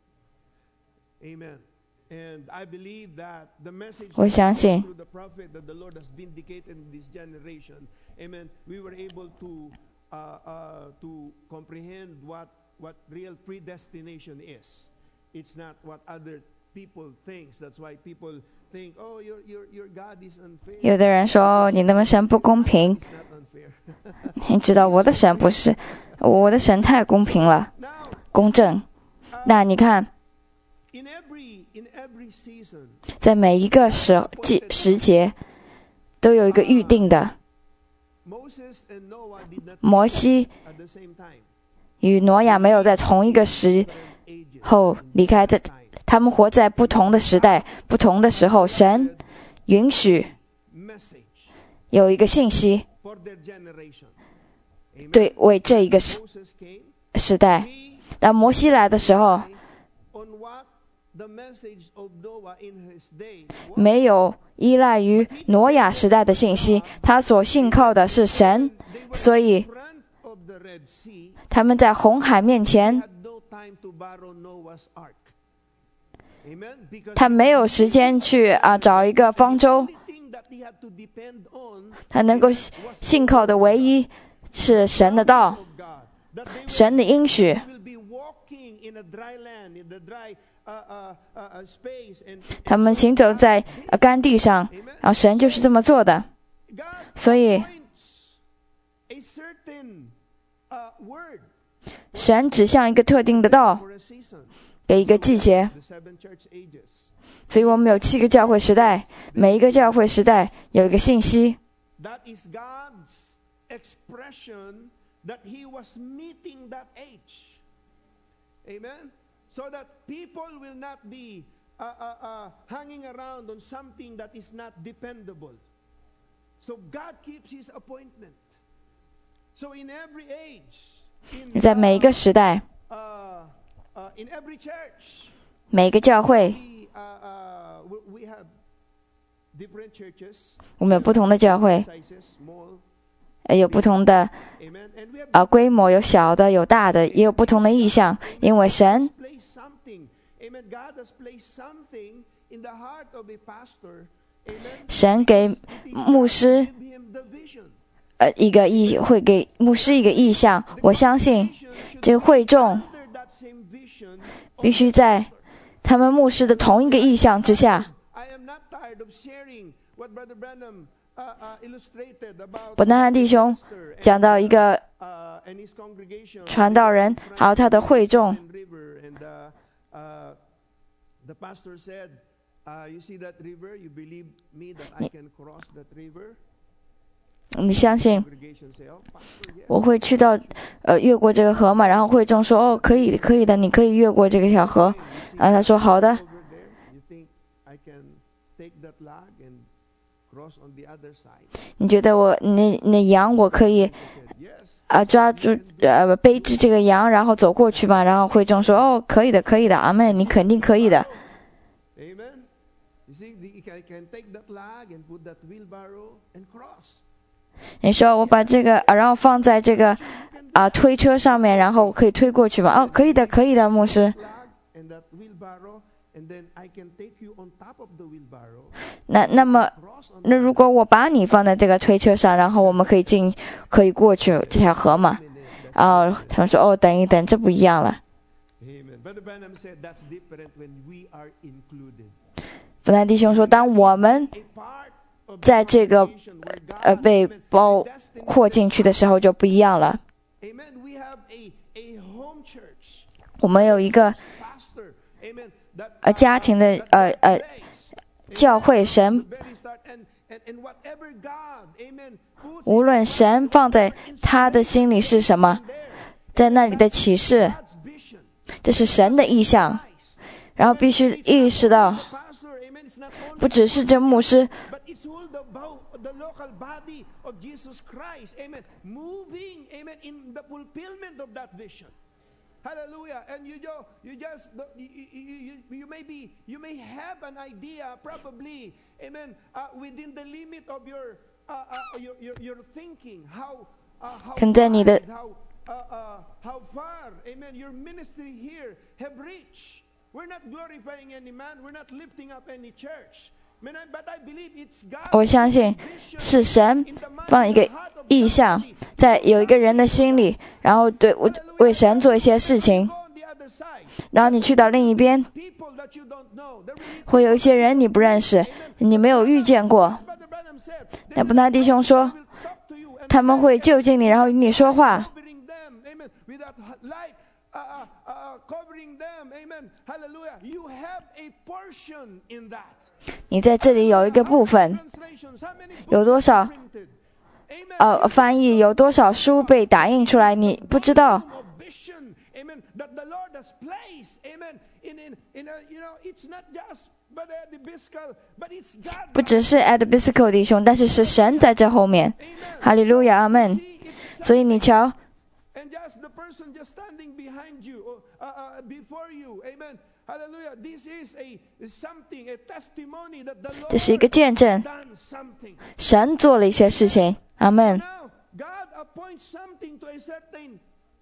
D: Amen. And I believe that the message
B: 我相信
D: through the prophet that the Lord has vindicated in this generation, amen, we were able to uh, uh, to comprehend what what real predestination is. It's not what other people think. That's why people think, oh, your your your God is unfair.
B: 有的人说你的神不公平，
D: It's not unfair.
B: 你知道我的神不是，我的神太公平了，
D: Now,
B: 公正。那你看，
D: in every in every season,
B: 在每一个时季时节，都有一个预定的。
D: Moses and Noah did not
B: 摩西
D: at the same time.
B: 与挪亚没有在同一个时
D: Different ages
B: 候离开，在
D: time.
B: 他们活在不同的时代、不同的时候，神允许
D: Message
B: 有一个信息，
D: for their generation. Amen.
B: 对，为这一个时
D: Moses came.
B: 时代。
D: He
B: 当摩西来的时候，
D: on what the message of Noah in his day was.
B: 没有依赖于挪亚时代的信息，他所信靠的是神，
D: They were
B: 所
D: in
B: 以
D: front of the Red Sea.
B: 他们在红海面
D: They
B: 前，
D: had no time to borrow Noah's ark. Amen. Because
B: 他没有时间去啊找一个方舟，
D: the only thing that he had to depend on
B: 他能够信靠的唯一是神的道，
D: of God. That they will
B: 神的应许。
D: will be walking in a dry land, in the dry uh, uh, uh, uh, space. And,
B: 他们行走在呃干地上，然后神就是这么做的。
D: God
B: 所以
D: appoints a certain uh, word
B: 神指向一个特定的道，
D: for a season.
B: 给一个季节。
D: The seven church ages.
B: 所以我们有七个教会时代，每一个教会时代有一个信息，
D: That is God's expression that He was meeting that age. Amen? So that people will not be uh, uh, uh, hanging around on something that is not dependable. So God keeps His appointment. So in every age, in,
B: 在每一个时代，
D: uh, uh, in every church,
B: 每一个教会，
D: we, uh, uh, we, we have different churches,
B: 我们有不同的教会，
D: sizes, small,
B: 呃有不同的
D: amen, and we have
B: 啊规模，有小的，有大的，也有不同的意向。因为神
D: placed something, amen. God has placed something in the heart of a pastor, amen.
B: 神给牧师
D: Give him the vision.
B: 呃一个意，会给牧师一个意向。我相信
D: Vision should
B: 这个会众
D: under that same vision.
B: 必须在他们牧师的同一个意向之下。
D: I am not tired of sharing what Brother Branham uh, uh, illustrated about
B: 伯南汉弟兄
D: pastor
B: 讲到一个
D: uh, and his congregation,
B: 传道人，还有他的会众。
D: and river, and uh, uh, the pastor said, uh, "You see that river? You believe me that I can cross that river?"
B: 你相信
D: Congregation say, "Oh, pastor, yeah."
B: 我会去到呃越过这个河嘛？然后会众说哦，可以可以的，你可以越过这个条河。然后他说好的。
D: Over there, you think I can take that log and cross on the other side?
B: 你觉得我那那羊我可以
D: He said, "Yes."
B: 啊抓住呃背着这个羊，然后走过去吗？然后会众说哦，可以的，可以的，阿妹，你肯定可以的。
D: Amen. You see, the- I can take that log and put that wheelbarrow and cross.
B: 你说我把这个啊，然后放在这个啊推车上面，然后可以推过去吗？哦，可以的，可以的，牧师。
D: Log and that wheelbarrow and then I can take you on top of the wheelbarrow.
B: 那那么，
D: Cross on
B: 那如果我把你放在这个推车上，然后我们可以进，可以过去这条河吗？然后他们说：“哦，等一等，这不一样了。”
D: Amen. Brother Branham said that's different when we are included.
B: 本来弟兄说，当我们
D: A part of
B: 在这个
D: creation where God
B: 呃被
D: amen,
B: 包
D: predestined
B: 括进去的时候就不一样了。
D: Amen. We have a, a home church
B: 我们有一个
D: pastor. Amen. That,
B: 呃家庭的
D: that-
B: 呃
D: that
B: 呃
D: place,
B: 教会，神
D: the very start, and, and, and whatever God, amen, puts
B: 无
D: in
B: 论神放在他的心里是什么，
D: there,
B: 在那里的启示，
D: God's vision.
B: 这是神的意象。
D: Christ.
B: 然后必须意识到，
D: The pastor, amen, it's not only
B: 不只是这牧师，
D: but it's all the, bo- the local body of Jesus Christ, amen, moving, amen, in the fulfillment of that vision. Hallelujah. And you, jo- you just, you, you, you, you may be, you may have an idea, probably, amen, uh, within the limit of your, uh, uh, your, your, your thinking, how, uh, how,
B: 可能在你的
D: wide, how, uh, uh, how far, amen, your ministry here have reached. We're not glorifying any man, we're not lifting up any church. Amen, I- But I believe it's God.
B: 我相信是神放一个意象在有一个人的心里，然后对我为神做一些事情，
D: Go on the other side.
B: 然后你去到另一边，
D: People that you don't know. They're really-
B: 会有一些人你不认识，你没有遇见过。
D: Brother Branham said, they
B: 那布纳弟兄说，
D: will talk to you and
B: 他们会就近你，然后与你说话。
D: covering them, amen, with that light, uh, uh, uh, covering them, amen, hallelujah. You have a portion in that.
B: 你在这里有一个部分，
D: Translations, how many books
B: 有多少
D: printed? Amen.
B: 呃翻译，有多少书被打印出来，你不知道。
D: Of vision, amen, that the Lord has placed, amen, in, in, in a, you know, it's not just but the Biscal, but it's God.
B: 不只是 Ed Bisco 弟兄，但是是神在这后面。哈利路亚，阿门。
D: See, it's
B: 所以你瞧，
D: and just the person just standing behind you, or, uh, uh, before you, amen. Hallelujah. This is a something, a testimony that the
B: 这是一
D: Lord
B: 个见证，
D: done something.
B: 神做了一些事情。阿门。
D: Now, God appoints something to a certain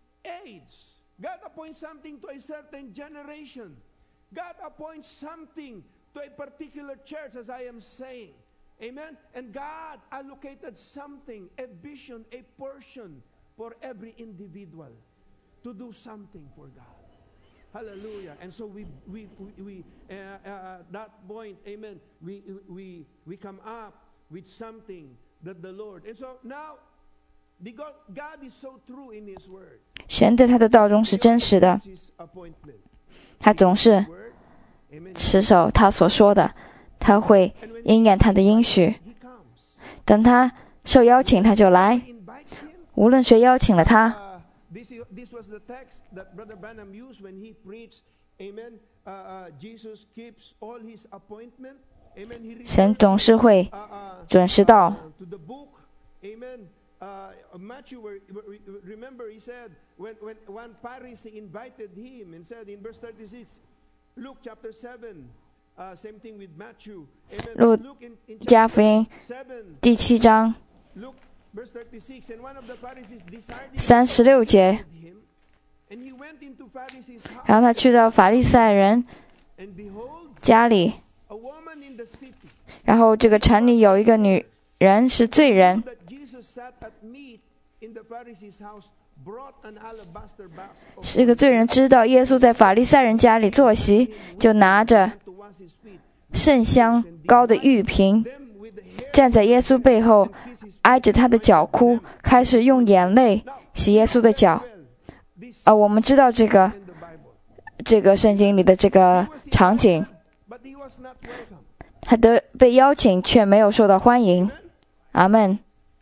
D: age. God appoints something to a certain generation. God appoints something to a particular church, as I am saying. Amen. And God allocated something, a vision, a portion for every individual to do something for God. Hallelujah. And so we, we, we, we uh, uh, that point, amen, we, we, we come up with something that the Lord. And so now, because God is so true in His word.
B: 神在他的道中是真实的，
D: His appointment.
B: 他总是
D: Word, amen.
B: 持守他所说的，他会应验他的应许。
D: He comes.
B: 等他受邀请，他就来。
D: Invites him.
B: 无论谁邀请了他，
D: Uh, this, is- this was the text that Brother Branham used when he preached. Amen. Uh, uh, Jesus keeps all his appointment. Amen. He
B: 神
D: refers
B: 总是会
D: uh, uh,
B: 准时到。
D: uh, to the book. Amen. Uh, Matthew, where, where- remember, he said when, when one Pharisee invited him and said in verse thirty-six, Luke chapter seven, uh, same thing with Matthew. Amen.
B: 路
D: Luke in, in
B: 加福音
D: seven,
B: 第七章
D: Luke verse thirty-six, and one of the Pharisees desired him
B: 三十六节，
D: with him, and he went into Pharisee's
B: 然
D: house,
B: 后他去到法利赛人
D: and behold,
B: 家里，
D: a woman in the city,
B: 然后这个城里有一个女人是罪人，
D: that Jesus sat at meat in the Pharisee's house, brought an alabaster box of
B: 是个罪人知道耶稣在法利赛人家里坐席，就拿着
D: to wash his feet,
B: 甚香膏的玉瓶，
D: them with the hair
B: 站在耶稣背后，
D: kiss his
B: 挨着他的脚哭，开始用眼泪洗耶稣的脚。
D: well. This
B: 呃，我们知道这个
D: in the Bible.
B: 这个圣经里的这个场景，
D: But he was not welcome.
B: 他的被邀请却没有受到欢迎。阿门。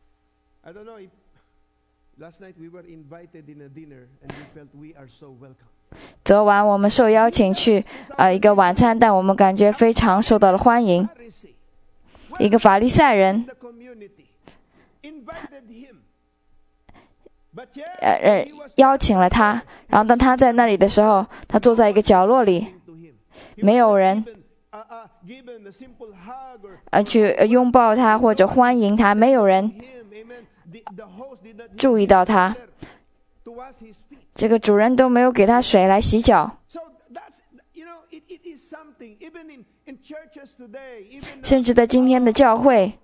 D: I don't know if last night we were invited in a dinner and we felt we are so welcome.
B: 昨晚我们受邀请去呃一个晚餐，但我们感觉非常受到了欢迎。
D: Pharisee,
B: 一个法利赛人
D: the community, invited him. But yet,
B: 呃呃
D: he was
B: 邀请了他，然后当他在那里的时候，他坐在一个角落里，
D: to him.
B: 没有人
D: Given, uh, uh, given a simple hug or
B: 呃去呃拥抱他或者欢迎他，没有人
D: him, amen. The, the host did not
B: 注意到他，
D: to wash his feet.
B: 这个主人都没有给他水来洗脚。
D: So that's, you know,
B: 甚至在今天的教会，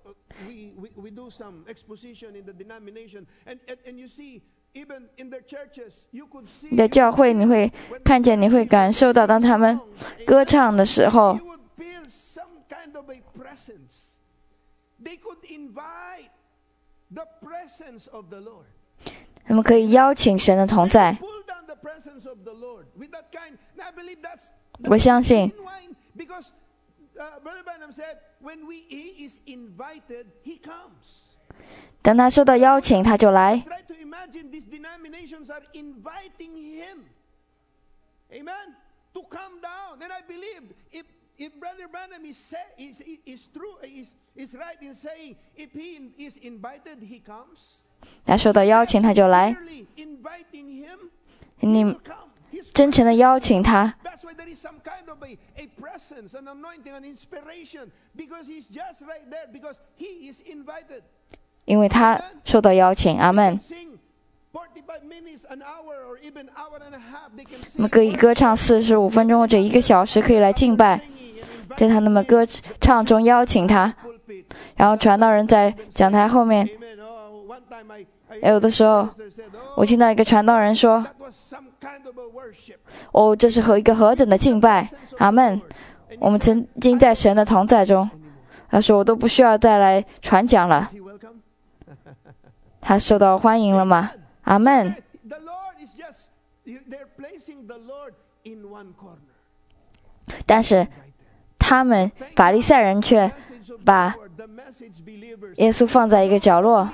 B: 你的教会你会看见，你会感受到，当他们歌唱的时候，他们可以邀请神的同在。我相信，当他受到邀请，他就来。If Brother Branham is, say, is, is true, is, is right in saying, if he is invited, he comes. 他受到邀请，他就来。你真诚的邀请他，因为他受到邀请。阿们。我们可以歌唱四十五分钟或者一个小时，可以来敬拜。在他们歌唱中邀请他，然后传道人在讲台后面。有的时候，我听到一个传道人说：“哦，这是何一个何等的敬拜！”阿们。我们曾经在神的同在中，他说：“我都不需要再来传讲了。”他受到欢迎了吗？阿们。但是他们法利赛人却把耶稣放在一个角落。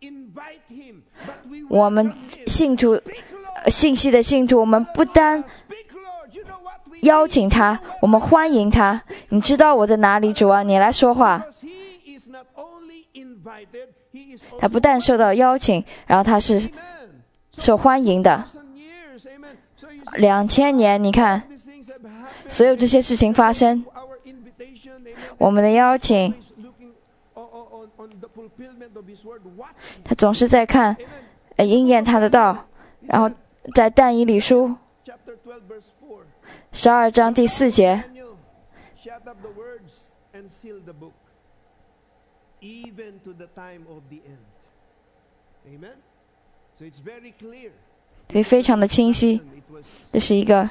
B: 我们信徒信息的信徒，我们不单邀请他，我们欢迎他。你知道我在哪里，主啊，你来说话。他不但受到邀请，然后他是受欢迎的。两千年，你看，所有这些事情发生，我们的邀请，他总是在看，呃，应验他的道。然后在但以理书十二章第四节，所以非常的清晰，这是一个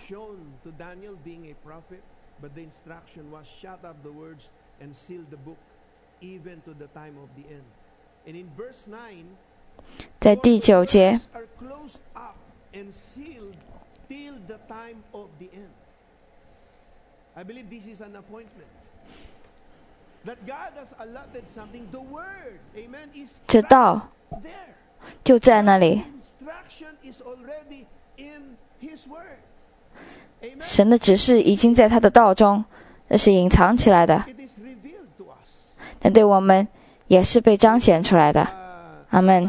B: 在第九节，这道就在那里，神的指示已经在他的道中，这是隐藏起来的，但对我们也是被彰显出来的。阿们。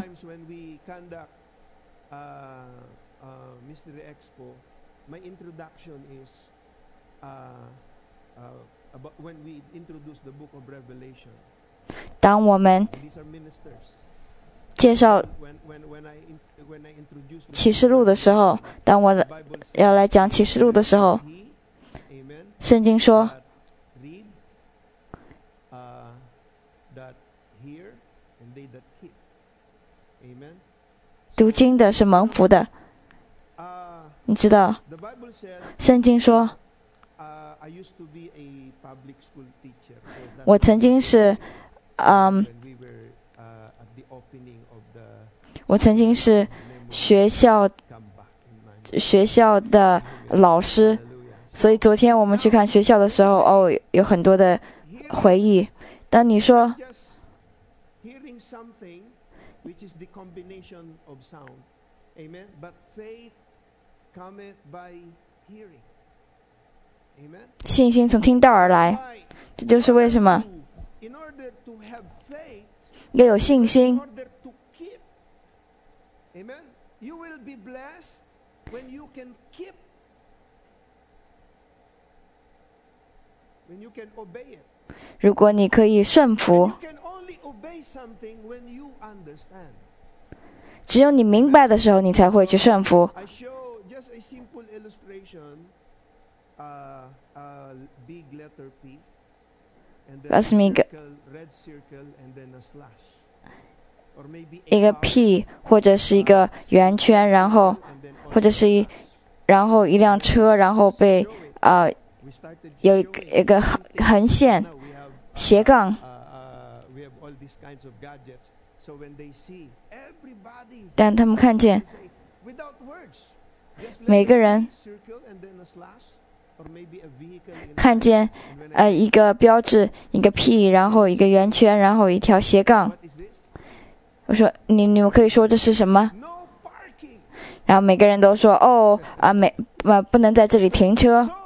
B: 当我们介绍启示录的时候，当我要来讲启示录的时候，圣经说，读经的是蒙福的。你知道，圣经说，我曾经是，嗯，我曾经是学校学校的老师，所以昨天我们去看学校的时候，哦，有很多的回忆。当你说，信心从听道而来，这就是为什么要有信心。如果你可以顺服，只有你明白的时候，你才会去顺服。
D: uh, a big letter P, and then
B: 告诉你一个
D: circle, red circle, and then a slash, or maybe
B: 一个 P 或者是一个圆圈，然后
D: and then
B: 或者是一然后一辆车，然后被呃
D: we started
B: 有一个一个横横线
D: now we have
B: 斜杠，
D: uh, uh, we have all these kinds of gadgets. So when they see everybody,
B: 但他们看见
D: say without words, just
B: 每个人
D: circle and then a slash, or maybe a vehicle. In
B: 看见
D: and when
B: 呃一个标志，一个 P， 然后一个圆圈，然后一条斜杠。
D: what is this?
B: 我说你你们可以说这是什么？
D: No parking.
B: 然后每个人都说哦啊没呃不能在这里停车，
D: So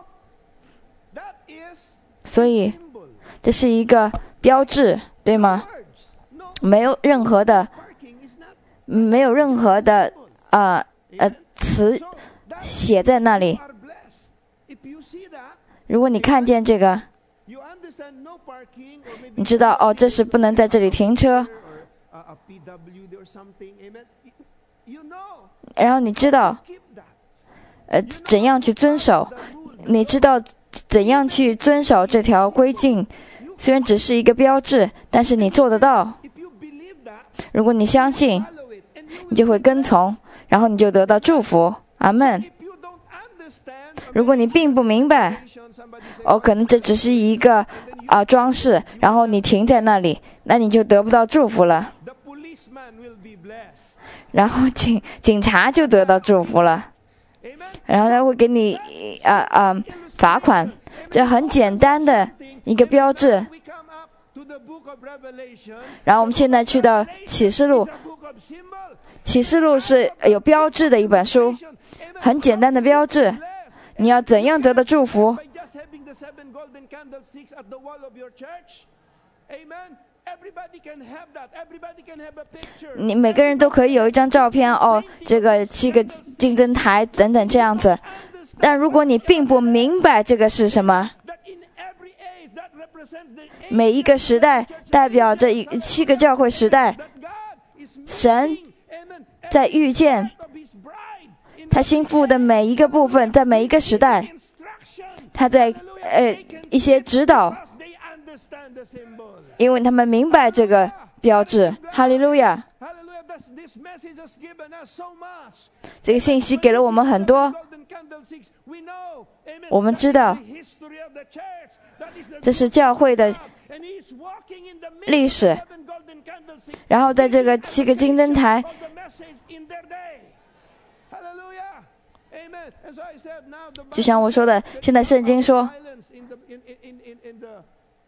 D: that is
B: 所以
D: symbol.
B: 这是一个标志，对吗？
D: Words. No
B: 没有任何的
D: parking is not
B: 没有任何的
D: symbol.
B: 呃呃
D: Amen?
B: 词
D: So that
B: 写在那里。
D: are blessed. If you see that,
B: 如果你看见这个，
D: you understand no parking, or maybe
B: 你知道哦这是不能在这里停车，
D: or a, a P W D or something. Amen. You know,
B: 然后你知道
D: keep that.
B: 呃怎样去遵守，
D: The rule.
B: 你知道怎样去遵守这条规定。虽然只是一个标志，但是你做得到。
D: If you believe that,
B: 如果你相信，
D: follow it, and you
B: 你就会跟从，然后你就得到祝福。阿门。
D: if you don't understand, or
B: 如果你并不明白，
D: somebody say,
B: 哦，可能这只是一个啊、装饰，然后你停在那里，那你就得不到祝福了。
D: the policeman will be blessed.
B: 然后警警察就得到祝福了，
D: Amen.
B: 然后他会给你啊啊、罚款。这很简单的一个标志。
D: We come up to the book of Revelation.
B: 然后我们现在去到启示录，
D: It's a book of symbol.
B: 启示录是有标志的一本书，
D: Amen.
B: 很简单的标志。
D: Blessed.
B: 你要怎样得到祝福？
D: By just having the seven golden candlesticks at the wall of your church. Amen. Everybody can have that. Everybody can have a picture.
B: 你每个人都可以有一张照片哦，这个七个金灯台等等这样子。 但如果你并不明白这个是什么，
D: That in every age that represents the age
B: 每一个时代代表着一七个教会时代，
D: that God is
B: 神
D: making, amen,
B: 在遇见
D: of his bride in
B: 他心腹的每一个部分，在每一个时代，
D: instruction.
B: 他在呃一些指导，
D: Because they understand the symbol.
B: 因为他们明白这个标志。哈利路亚！
D: Hallelujah. This, this message has given us so much.
B: 这个信息给了我们很多，
D: Golden candlesticks, we know, amen,
B: 我们
D: that
B: 知道
D: is the history of the church. That is the
B: 这是教会的
D: God. And he is walking in the midst
B: 历史。
D: of seven golden candlesticks.
B: 然后在这个七个金灯台，
D: Of the message in their day. Hallelujah. Amen. And so I said, now the
B: 就像我说的，现在圣经说，
D: silence in the in in in in, in the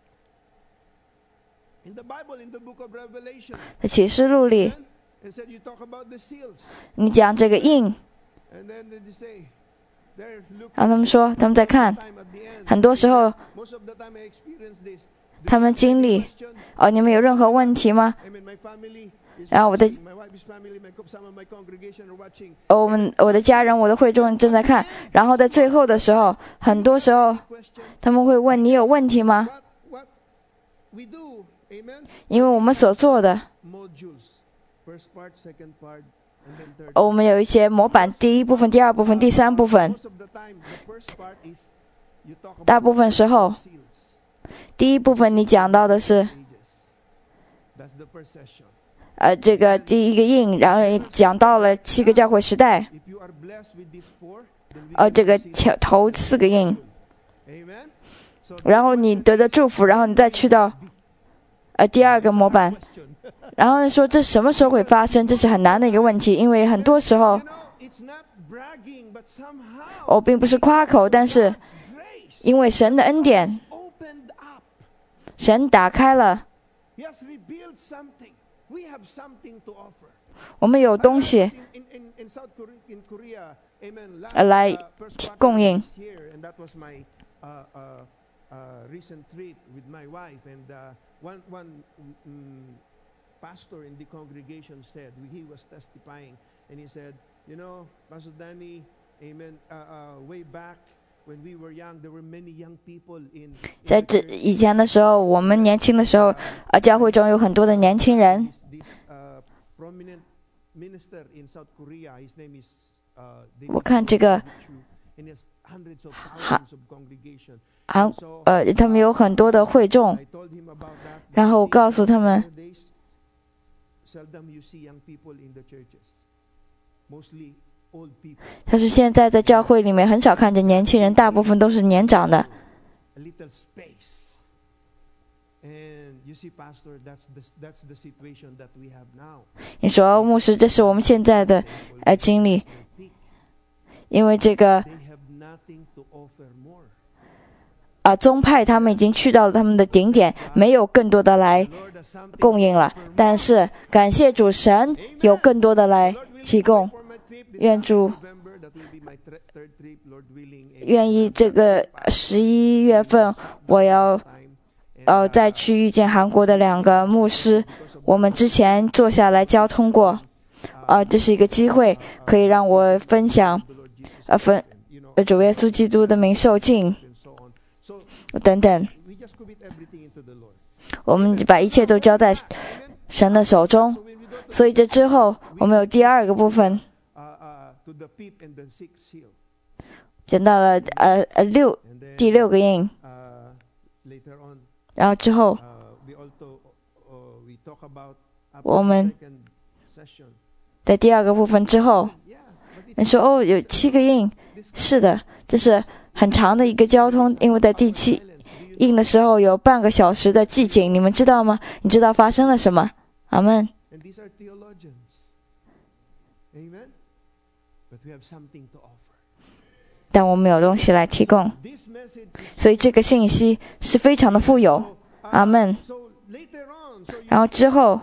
D: in the Bible in the book of Revelation.
B: 在启示录里，
D: And said you talk about the seals.
B: 你讲这个印，
D: And then they say they're looking
B: 让他们说他们在看，
D: time at the end.
B: 很多时候
D: Most of the time I experience this.
B: 他们经历
D: Question,
B: 哦，你们有任何问题吗？
D: I mean my family is
B: 然后我的
D: watching, my wife's family, my co- some of my congregation are watching.
B: 哦，我们我的家人，我的会众正在看，然后在最后的时候，很多时候
D: Question,
B: 他们会问你有问题吗？
D: what what we do, amen?
B: 因为我们所做的，
D: Modules. First part, second part, and then third.
B: 哦，我们有一些模板，第一部分、第二部分、第三部分。
D: Most of the time, the first part is you talk about
B: 大部分时候，
D: seals,
B: 第一部分你讲到的是
D: ages. That's the first session.
B: 呃这个第一个印，然后也讲到了七个教会时代，
D: If you are blessed with these four, then we
B: 呃
D: can
B: 这个
D: proceed.
B: 前头四个印，
D: Amen. So
B: 然后你得到祝福，然后你再去到呃第二个模板，
D: question.
B: 然后说这什么时候会发生？这是很难的一个问题，因为很多时候
D: You know, it's not bragging, but somehow
B: 我并不是夸口，但是
D: grace
B: 因为神的恩典，
D: opened up.
B: 神打开了，
D: He has revealed something. We have something to offer.
B: 我们有东西
D: In, in, in South Korea, in Korea, amen. Last,
B: 呃来
D: uh, first quarter
B: 供应
D: this year, and that was my uh, uh, uh, recent trip with my wife. And uh, one one mm, pastor in the congregation said, he was testifying, and he said, you know, Pastor Danny, amen. Uh, uh, way back when we were young, there were many young people in. in
B: 在
D: the
B: 这
D: church.
B: 以前的时候，我们年轻的时候，呃教会中有很多的年轻人。
D: This, this uh, prominent minister in South Korea, his name is uh,
B: 我看这个
D: David Chu.
B: 韩韩呃，他们有很多的会众，然后我告诉他们，他说现在在教会里面很少看见年轻人，大部分都是年长的。你说牧师，这是我们现在的呃经历，因为这个啊、呃、宗派他们已经去到了他们的顶点，没有更多的来供应了。但是感谢主，神有更多的来提供。愿主愿意这个十一月份我要呃再去遇见韩国的两个牧师，我们之前坐下来交通过，啊、呃，这是一个机会，可以让我分享，呃分呃主耶稣基督的名受敬等等。我们把一切都交在神的手中，所以这之后我们有第二个部分，讲到了呃呃六第六个印，然后之后我们在第二个部分之后，你说哦有七个印，是的，这是很长的一个交通，因为在第七印的时候有半个小时的寂静，你们知道吗？你知道发生了什么？阿们。但我们有东西来提供，所以这个信息是非常的富有。阿们。然后之后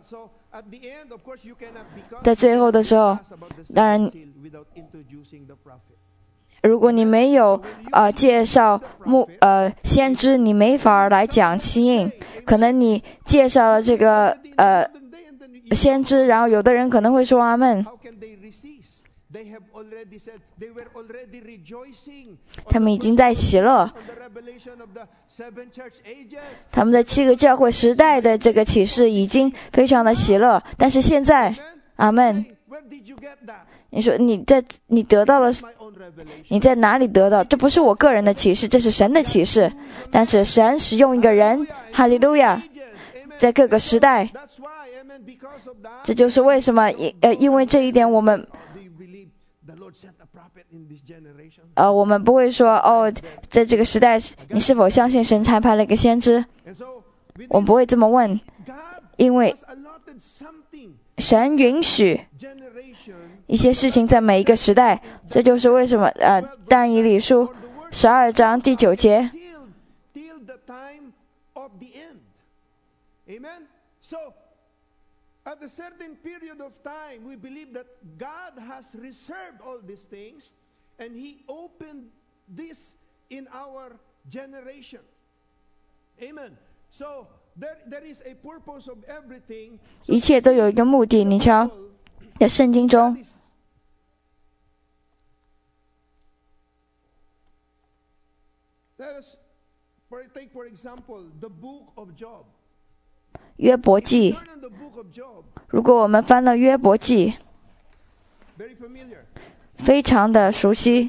B: 在最后的时候，当然如果你没有呃介绍牧呃先知，你没法来讲七印。可能你介绍了这个呃先知，然后有的人可能会说阿们。他们已经在喜乐，他们在七个教会时代的这个启示已经非常的喜乐，但是现在阿们，你说你在你得到了，你在哪里得到？这不是我个人的启示，这是神的启示。但是神使用一个人，哈利路亚，在各个时代，这就是为什么呃因为这一点我们呃，我们不会说哦，在这个时代，你是否相信神差派了一个先知？我们不会这么问，因为神允许一些事情在每一个时代，这就是为什么呃，但以理书十二章第九节。
D: At a certain period of time, we believe that God has reserved all these things, and He opened this in our generation. Amen. So there, there is a purpose of everything.
B: 一切都有一个目的。你瞧，在圣经中，
D: Let us take, for example, the book of Job.
B: 约伯记，如果我们翻到约伯记，非常的熟悉。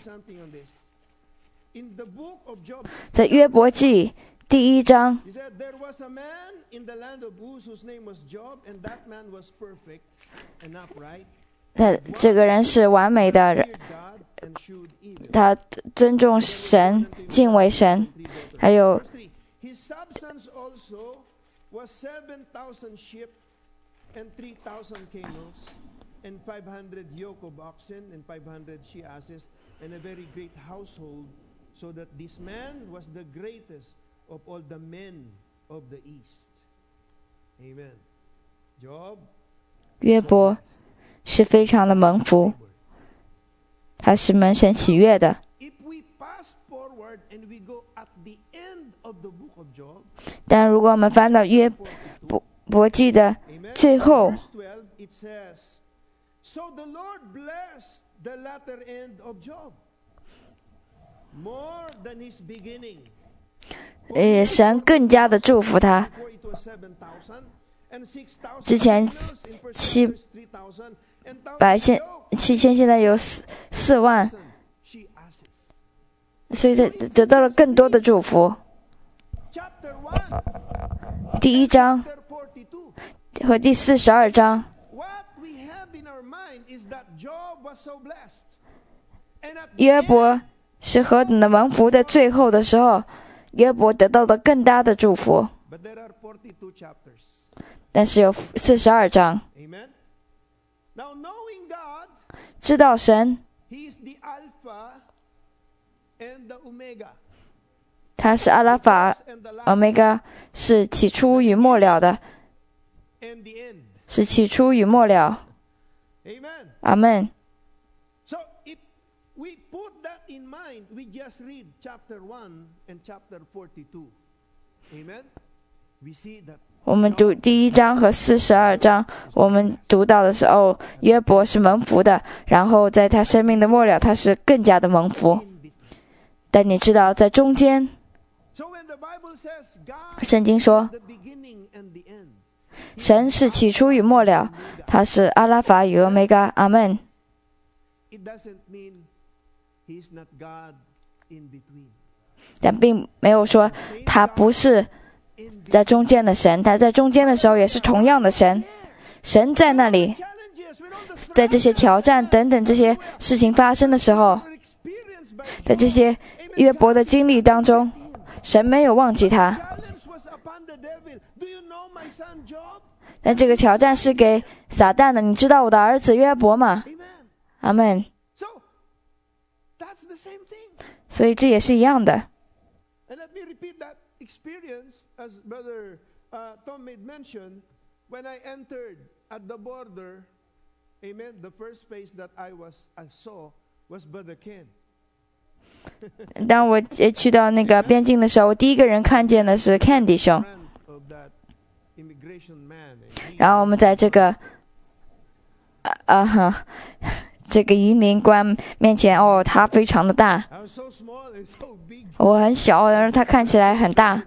B: 在约伯记第一章，他这个人是完美的，他尊重神，敬畏神，还有
D: was seven thousand sheep and three thousand camels and five hundred yoke of oxen and five hundred she asses and a very great household, so that this man was the greatest of all the men of the east. Amen. Job.
B: 约伯是非常的蒙福，他是蒙神喜悦的。但如果我们翻到约伯伯记的最后，呃，神更加的祝福他。之前七百千七千，现在有四四万。 所以他得到了更多的祝福。第一章和第四十二章，约伯是何等的蒙福的，最后的时候，约伯得到了更大的祝福。但是有四十二章，知道神，他是阿拉法、欧米伽，是起初与末了的，是起初与末了。阿门。我们读第一章和四十二章，我们读到的时候，约伯是蒙福的，然后在他生命的末了，他是更加的蒙福。但你知道，在中间，圣经说，神是起初与末了，他是阿拉法与欧米伽。阿门。但并没有说他不是在中间的神，他在中间的时候也是同样的神。神在那里，在这些挑战等等这些事情发生的时候，在这些约伯的经历当中，神没有忘记他。但这个挑战是给撒旦的，你知道我的儿子约伯吗？阿们。所以这也是一样的。
D: As Brother uh, Tom made mention, when I entered at the border, amen, the first face that I was I saw was Brother Ken.
B: 当我去到那个边境的时候，我第一个人看见的是 Ken 弟兄。然后我们在这个啊哈、呃、这个移民官面前，哦，他非常的大，我很小，然后他看起来很大。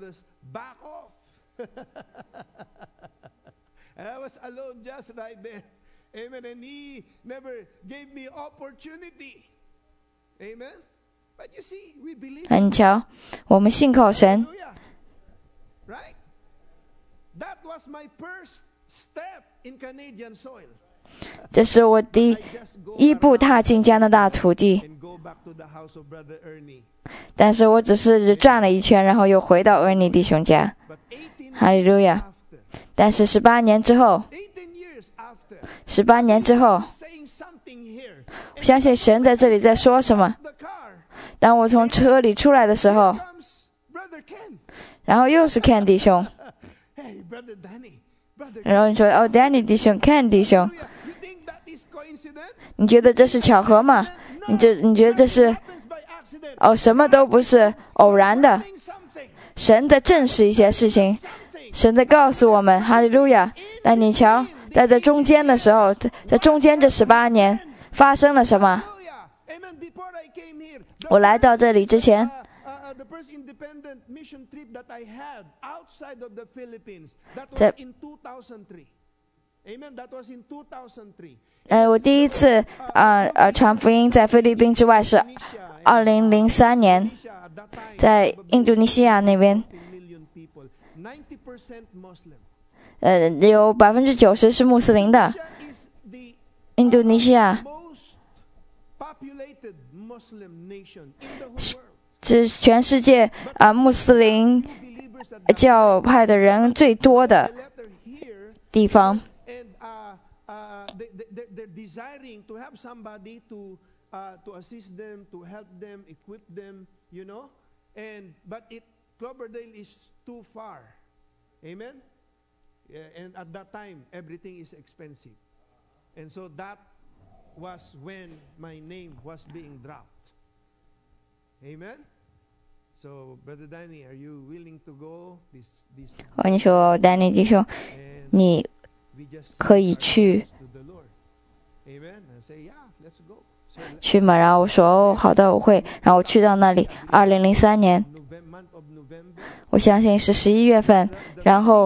D: And I was alone just right there. Amen. And he never gave me opportunity. Amen. But you see, we believe.
B: 很巧，我们信靠神。
D: Right? That was my first step in Canadian soil.
B: 这是我第一步踏进加拿大土地。但是我只是转了一圈，然后又回到俄尼弟兄家。哈利路亚！但是十八年之后，十八年之后，我相信神在这里在说什么。当我从车里出来的时候，然后又是 Ken 弟兄，然后你说哦 ，Danny 弟兄 ，Ken 弟兄，你觉得这是巧合吗？你这你觉得这是哦，什么都不是偶然的，神在证实一些事情。神在告诉我们，哈利路亚！但你瞧，在这中间的时候，在中间这十八年发生了什么？我来到这里之前，在呃，我第一次呃呃传福音在菲律宾之外是二零零三年，在印度尼西亚那边。呃，有百分之九十是穆斯林的。印度尼西亚是全世界啊、呃、穆斯林教派的人最多的地方。
D: Amen. Yeah, and at that time, everything is expensive, and so that was when my name was being dropped. Amen. So, Brother Danny, are you willing to go? This, this.
B: 我跟你说，丹尼弟兄，你可以去去吗？然后我说哦，好的，我会。然后我去到那里，二零零三年。我相信是十一月份，然后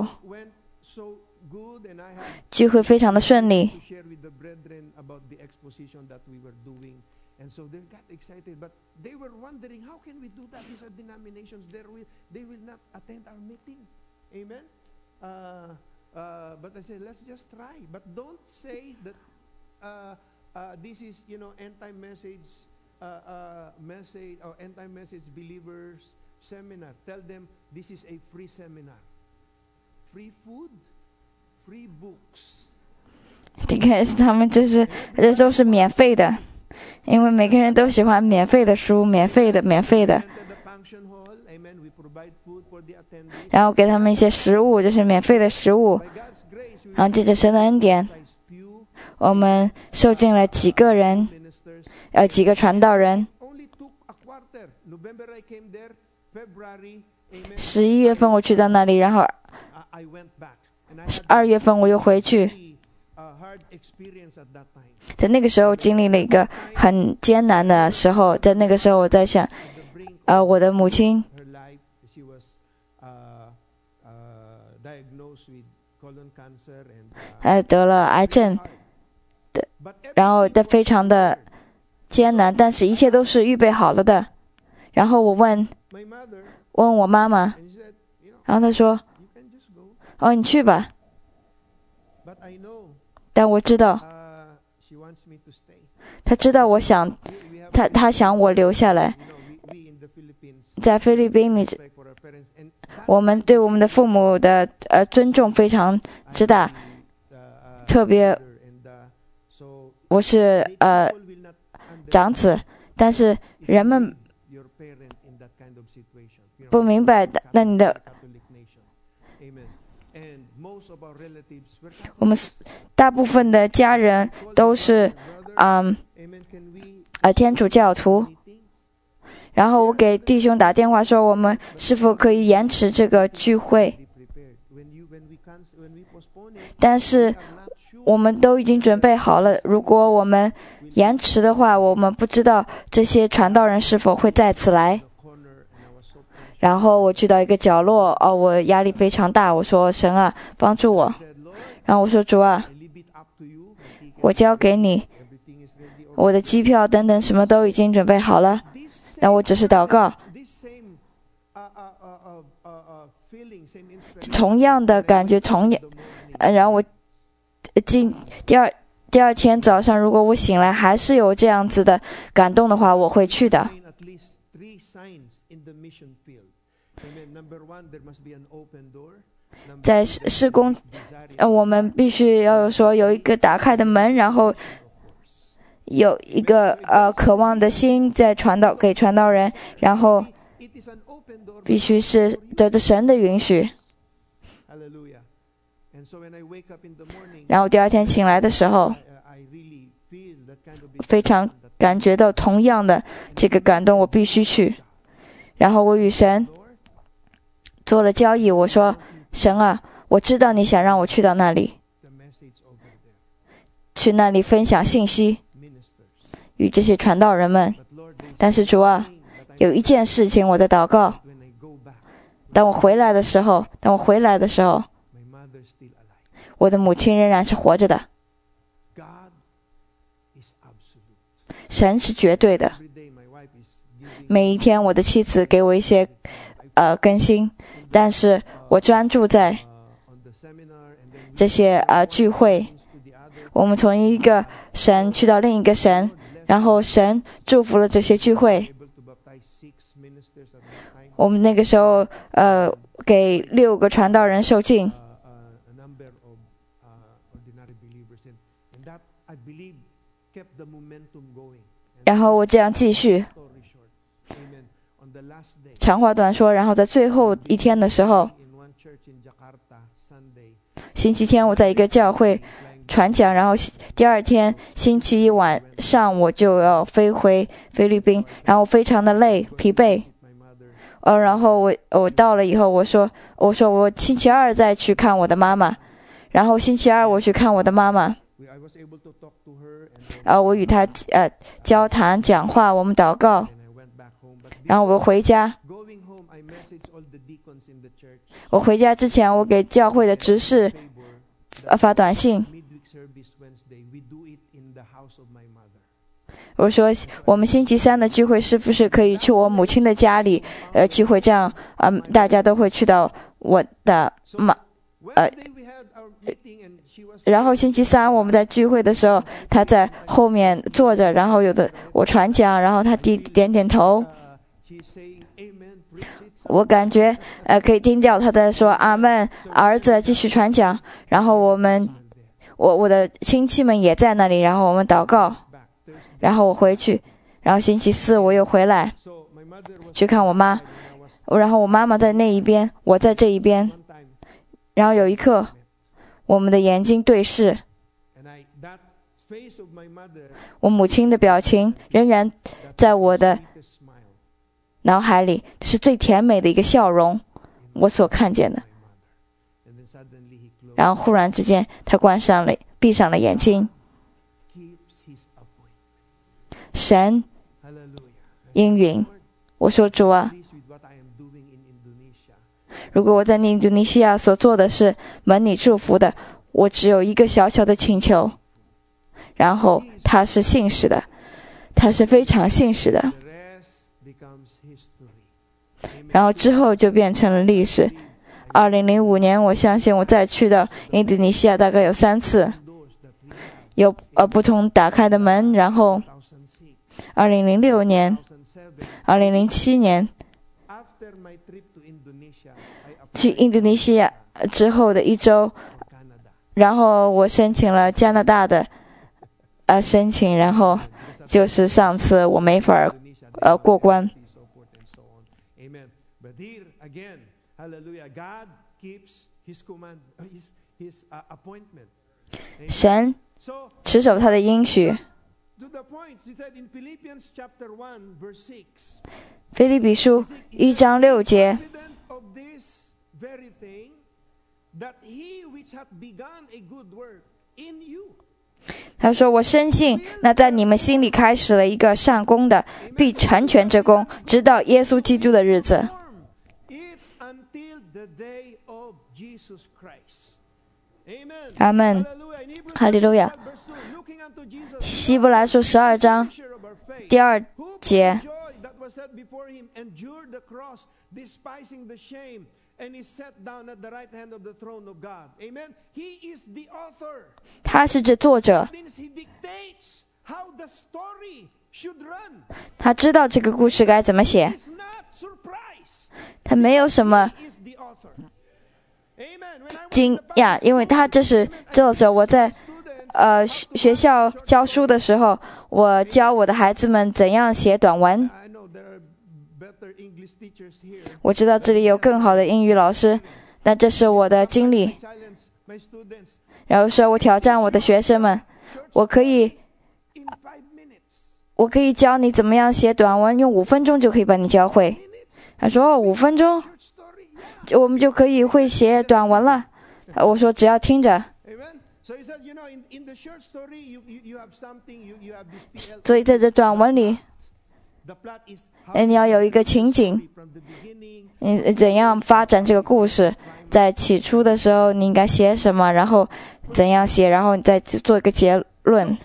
B: 聚会非常的顺利。
D: And so they got excited, but they were wondering, how can we do that? These are denominations. They will, they will not attend our meeting. Amen? Uh, uh, but I said, let's just try. But don't say that uh, uh, this is, you know, end-time message, uh, uh, message, or end-time message believers seminar. Tell them this is a free seminar. Free food, free books.
B: 你看，他们这是这都是免费的，因为每个人都喜欢免费的书，免费的，免费的。然后给他们一些食物，就是免费的食物。然后借着神的恩典，我们受尽了几个人，呃，几个传道人。十一月份我去到那里，然后二月份我又回去。在那个时候经历了一个很艰难的时候，在那个时候我在想，呃，我的母亲，她得了癌症的，然后的非常的艰难，但是一切都是预备好了的。然后我问问我妈妈，然后她说：“哦，你去吧。”但我知道，她知道我想，她她想我留下来。在菲律宾，你我们对我们的父母的呃尊重非常之大，特别我是呃长子，但是人们不明白，那你的我们大部分的家人都是嗯呃天主教徒。然后我给弟兄打电话说，我们是否可以延迟这个聚会？但是我们都已经准备好了，如果我们延迟的话，我们不知道这些传道人是否会再次来。然后我去到一个角落，哦，我压力非常大，我说神啊，帮助我。然后我说主啊，我交给你，我的机票等等什么都已经准备好了。那我只是祷告，同样的感觉，同样，呃，然后我今第二第二天早上，如果我醒来还是有这样子的感动的话，我会去的。在施工，呃，我们必须要说有一个打开的门，然后有一个呃渴望的心在传导给传道人，然后必须是得着神的允许。然后第二天醒来的时候，非常感觉到同样的这个感动，我必须去。然后我与神做了交易，我说神啊，我知道你想让我去到那里，去那里分享信息与这些传道人们。但是主啊，有一件事情我在祷告，当我回来的时候当我回来的时候我的母亲仍然是活着的。神是绝对的。每一天我的妻子给我一些呃更新，但是我专注在这些呃聚会，我们从一个神去到另一个神，然后神祝福了这些聚会。我们那个时候呃给六个传道人受浸，然后我这样继续。长话短说，然后在最后一天的时候，星期天我在一个教会传讲，然后第二天星期一晚上我就要飞回菲律宾，然后非常的累疲惫。呃，然后我我到了以后，我说我说我星期二再去看我的妈妈，然后星期二我去看我的妈妈，呃，我与她呃交谈讲话，我们祷告，然后我回家。我回家之前，我给教会的执事发短信。 我说我们星期三的聚会是不是可以去我母亲的家里呃聚会，这样啊、呃、大家都会去到我的妈呃然后星期三我们在聚会的时候，他在后面坐着，然后有的我传讲，然后他点点点头，我感觉呃可以听到他在说阿们，儿子继续传讲。然后我们我我的亲戚们也在那里，然后我们祷告，然后我回去，然后星期四我又回来去看我妈，然后我妈妈在那一边，我在这一边，然后有一刻我们的眼睛对视，我母亲的表情仍然在我的脑海里，这是最甜美的一个笑容，我所看见的。然后忽然之间他关上了闭上了眼睛。神应允，我说主啊，如果我在印度尼西亚所做的是蒙你祝福的，我只有一个小小的请求，然后他是信实的，他是非常信实的，然后之后就变成了历史。二零零五年我相信我再去到印度尼西亚大概有三次，有呃不同打开的门，然后二零零六年二零零七年去印度尼西亚之后的一周，然后我申请了加拿大的呃申请，然后就是上次我没法呃过关。神持守他的应许。腓立比书一章六节，他说我深信那在你们心里开始了一个善功的，必成全这功，直到耶稣基督的日子。阿们，哈利路亚。希伯来书十二章第二节，他是这作者，他知道这个故事该怎么写，他没有什么惊讶，因为他这是作者。我在呃学校教书的时候，我教我的孩子们怎样写短文。我知道这里有更好的英语老师，但这是我的经历。然后说我挑战我的学生们，我可以我可以教你怎么样写短文，用五分钟就可以把你教会。他说哦，五分钟我们就可以会写短文了。我说只要听着。所以在这短文里，你要有一个情景，你怎样发展这个故事，在起初的时候你应该写什么，然后怎样写，然后你再做一个结论。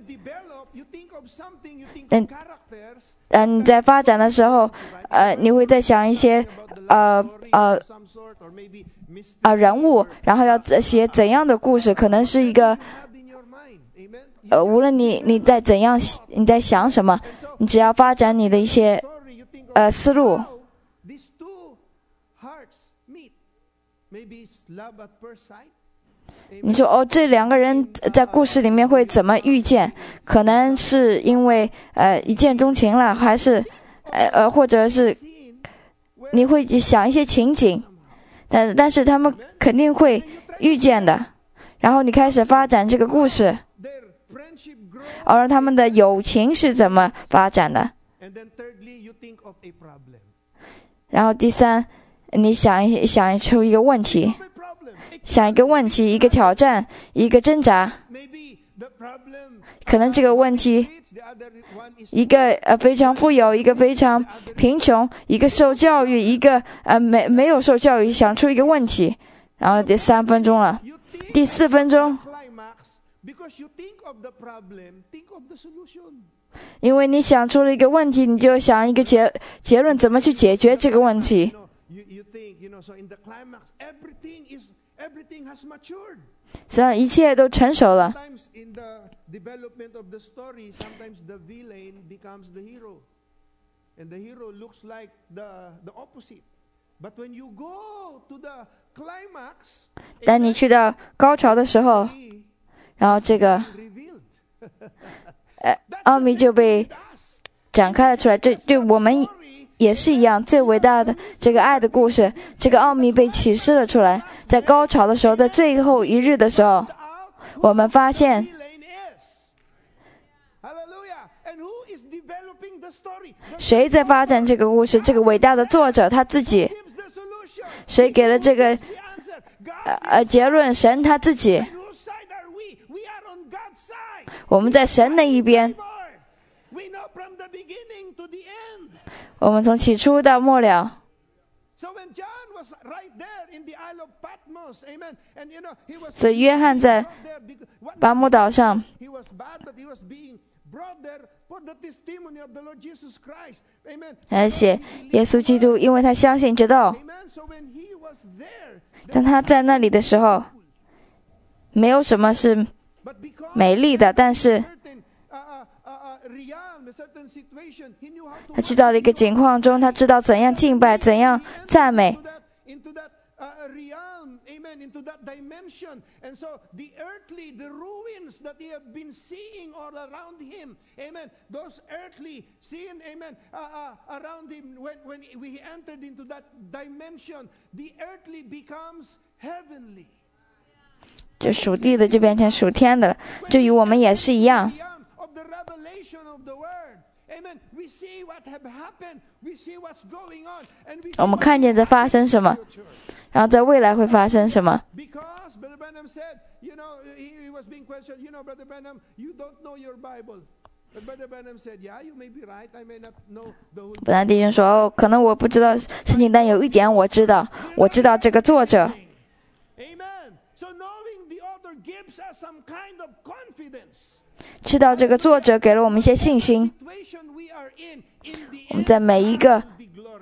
B: 嗯，呃，你在发展的时候，呃，你会在想一些呃呃啊、呃、人物，然后要写怎样的故事，可能是一个呃，无论你你在怎样你在想什么，你只要发展你的一些呃思路。你说哦，这两个人在故事里面会怎么遇见？可能是因为呃一见钟情了，还是呃呃或者是你会想一些情景，但但是他们肯定会遇见的。然后你开始发展这个故事，而他们的友情是怎么发展的？然后第三，你想一想出一个问题。想一个问题，一个挑战，一个挣扎。可能这个问题，一个呃非常富有，一个非常贫穷，一个受教育，一个呃没没有受教育，想出一个问题。然后第三分钟了，第四分钟， 因为你想出了一个问题，你就想一个结结论，怎么去解决这个问题。
D: You, you think, you know, so in the climax, everything is, everything has matured.
B: 这样一切都成熟了。
D: Sometimes in the development of the story, sometimes the villain becomes the hero. And the hero looks like the, the opposite. But when you go to the climax,
B: 当你去到高潮的时候，
D: he
B: 然后这个
D: revealed.
B: 呃奥秘就被展开了出来。对，对我们 也是一样，最伟大的这个爱的故事，这个奥秘被启示了出来。在高潮的时候，在最后一日的时候，我们发现
D: Villain is. Hallelujah. And who is developing the story? The
B: 谁在发展这个故事？这个伟大的作者他自己。
D: gives the solution.
B: 谁给了这个
D: The answer. God
B: 呃呃结论？神他自己。
D: whose side are we? We are on God's side.
B: 我们在神那一边。
D: We know from the beginning to the end.
B: 我们从起初到末了。
D: So when John was right there in the Isle of Patmos, amen, and you know he was
B: 所以约翰在
D: brought there because what
B: 巴莫岛上，
D: he was bad, but he was being brought there for the testimony of the Lord Jesus Christ, amen.
B: 而且耶稣基督，因为他相信这道，
D: Amen. So when he was there,
B: 当他在那里的时候，没有什么是
D: but because
B: 美丽的，但是
D: certain uh, uh, uh, uh, realm, a certain situation, he knew how to
B: 他去到了一个境况中，他知道怎样敬拜，怎样赞美。
D: into that, into that uh, realm, amen, into that dimension. And so the earthly, the ruins that he had been seeing all around him, amen, those earthly seen, amen, uh, uh, around him, when, when he entered into that dimension, the earthly becomes heavenly.
B: 就属地的就变成属天的了，就与我们也是一样。
D: Realm of the revelation of the word. Amen. We see what have happened. We see what's going on. And we see
B: 我们看见在发生什么，然后在未来会发生什么。
D: Because Brother Branham said, you know, he, he was being questioned, you know, Brother Branham, you don't know your Bible. But Brother Branham said, yeah, you may be right. I may not know the whole
B: 本来弟兄说：“哦，可能我不知道圣经，但有一点我知道，我知道这个作者。
D: Amen. So knowing the author gives us some kind of confidence.
B: 知道这个作者给了我们一些信心。
D: Situation we are in, in the
B: 我们在每一个
D: be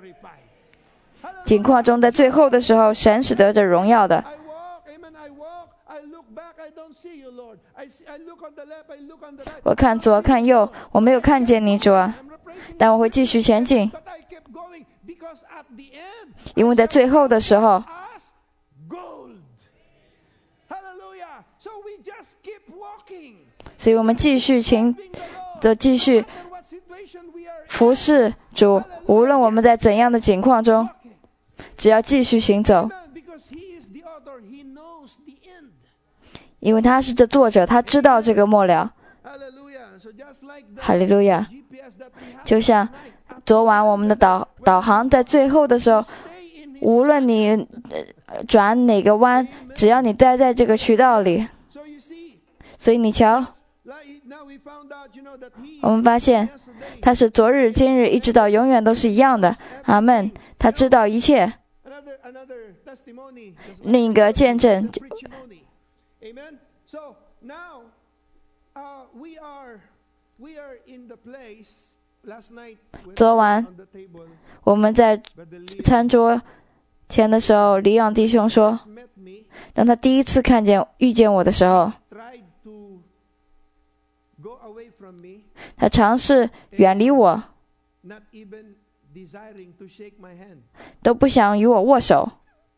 D: glorified.
B: 境况中，在最后的时候，神是得着荣耀的。
D: I walk, amen, I walk, I look back, I don't see you, Lord. I, see, I look on the left, I look on the right.
B: 我看左看右，我没有看见你，主啊，
D: I'm replacing
B: 但我会继续前进，
D: but I kept going because at the end,
B: 因为在最后的时候，
D: as gold. Hallelujah. So we just keep walking.
B: 所以我们继续行，
D: Being the Lord.
B: 就继续
D: No matter what situation we are in,
B: 服侍主。无论我们在怎样的境况中，
D: walking.
B: 只要继续行走，
D: Amen. Because he is the author, he knows the end.
B: 因为他是这作者，他知道这个末了。
D: Hallelujah. So just like the
B: 哈利路亚！
D: G P S that we have
B: 就像
D: tonight,
B: 昨晚我们的导导航在最后的时候，
D: stay in his
B: 无论你呃转哪个弯，只要你待在这个渠道里，
D: So you see,
B: 所以你瞧，
D: like now we found out, you know, that he
B: 我们发现
D: yesterday.
B: 他是昨日、今日一直到永远都是一样的。阿门。他知道一切。
D: Another another testimony. just like
B: 另一个见证
D: the preachimony. Amen. So now, uh, we are we are in the place last night. when
B: 昨晚
D: on the table,
B: 我们在
D: Brother Lee
B: 餐桌前的时候，李昂弟兄说，
D: met me,
B: 当他第一次看见、遇见我的时候，
D: tried to go away from me,
B: 他尝试远离我，
D: not even desiring to shake my hand.
B: 都不想与我握手。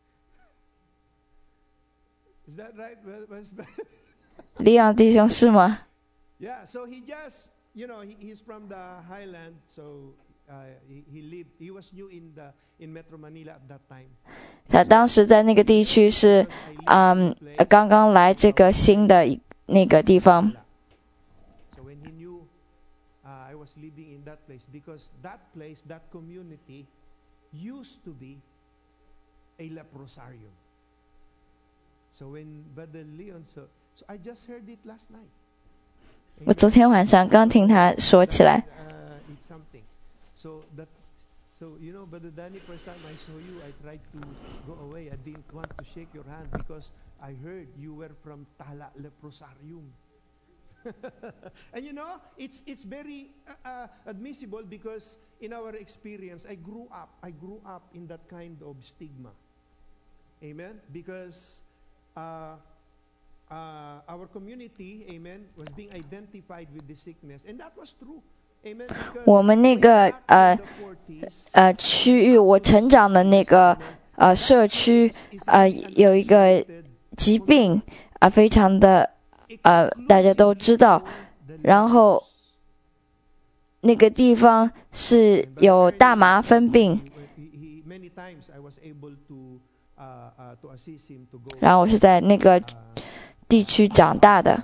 D: Is that right? Well, well,
B: 李昂弟兄是吗？
D: Yeah, so he just, you know, he, he's from the highland, so uh, he, he lived, he was new in the in Metro Manila at that time.
B: 他当时在那个地区是，嗯，呃刚刚来这个新的一那个地方。
D: So when he knew uh, I was living in that place, because that place, that community, used to be a leprosarium. So when Brother Leon, so, so I just heard it last night.
B: 我昨天晚上刚听他说起来，
D: Uh, it's something. So that, so you know, Brother Danny, first time I saw you, I tried to go away. I didn't want to shake your hand because I heard you were from Tala Leprosarium. And you know, it's it's very uh, uh, admissible because in our experience, I grew up, I grew up in that kind of stigma. Amen? Because uh, uh, our community, amen, was being identified with the sickness. And that was true. Amen?
B: 我们那个呃呃区域，我成长的那个呃社区，呃有一个疾病啊、呃，非常的呃大家都知道，然后那个地方是有大麻风病。然后我是在那个地区长大的。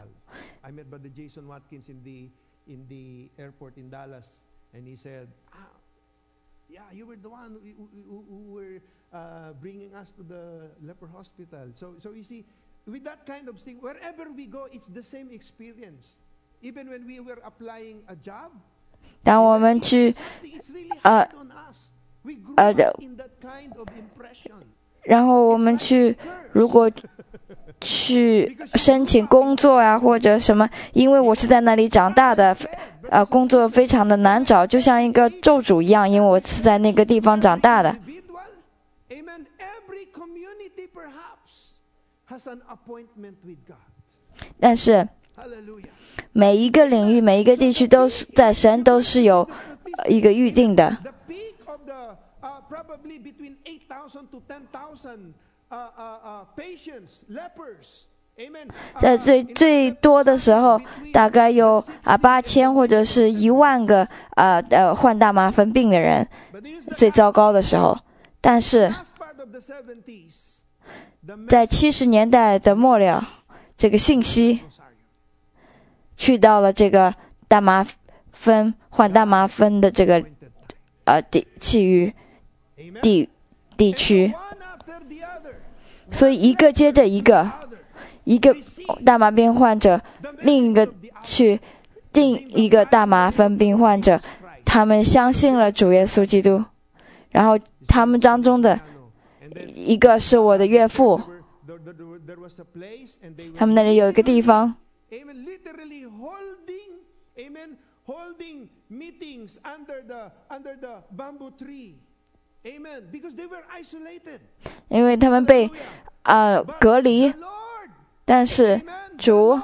D: In the airport in Dallas, and he said, ah, yeah, you were the one who, who, who were uh, bringing us to the leper hospital. So, so you see, with that kind of thing, wherever we go, it's the same experience. Even when we were applying a job,
B: 当我们去呃呃，然后我们去，如果去申请工作啊，或者什么，因为我是在那里长大的，呃，工作非常的难找，就像一个咒诅一样，因为我是在那个地方长大的。但是每一个领域、每一个地区都是在神都是有一个预定的。在最最多的时候，大概有啊八千或者是一万个啊呃患大麻风病的人，最糟糕的时候。但是在七十年代的末了，这个信息去到了这个大麻风患大麻风的这个呃地区域地地区，所以一个接着一个，一个大麻病患者，另一个去另一个大麻风病患者，他们相信了主耶稣基督，然后他们当中的一个是我的岳父，他们那里有一个地方。Holding meetings under the under the bamboo tree, amen. Because they were isolated. 因为他们被啊、呃、隔离，但是主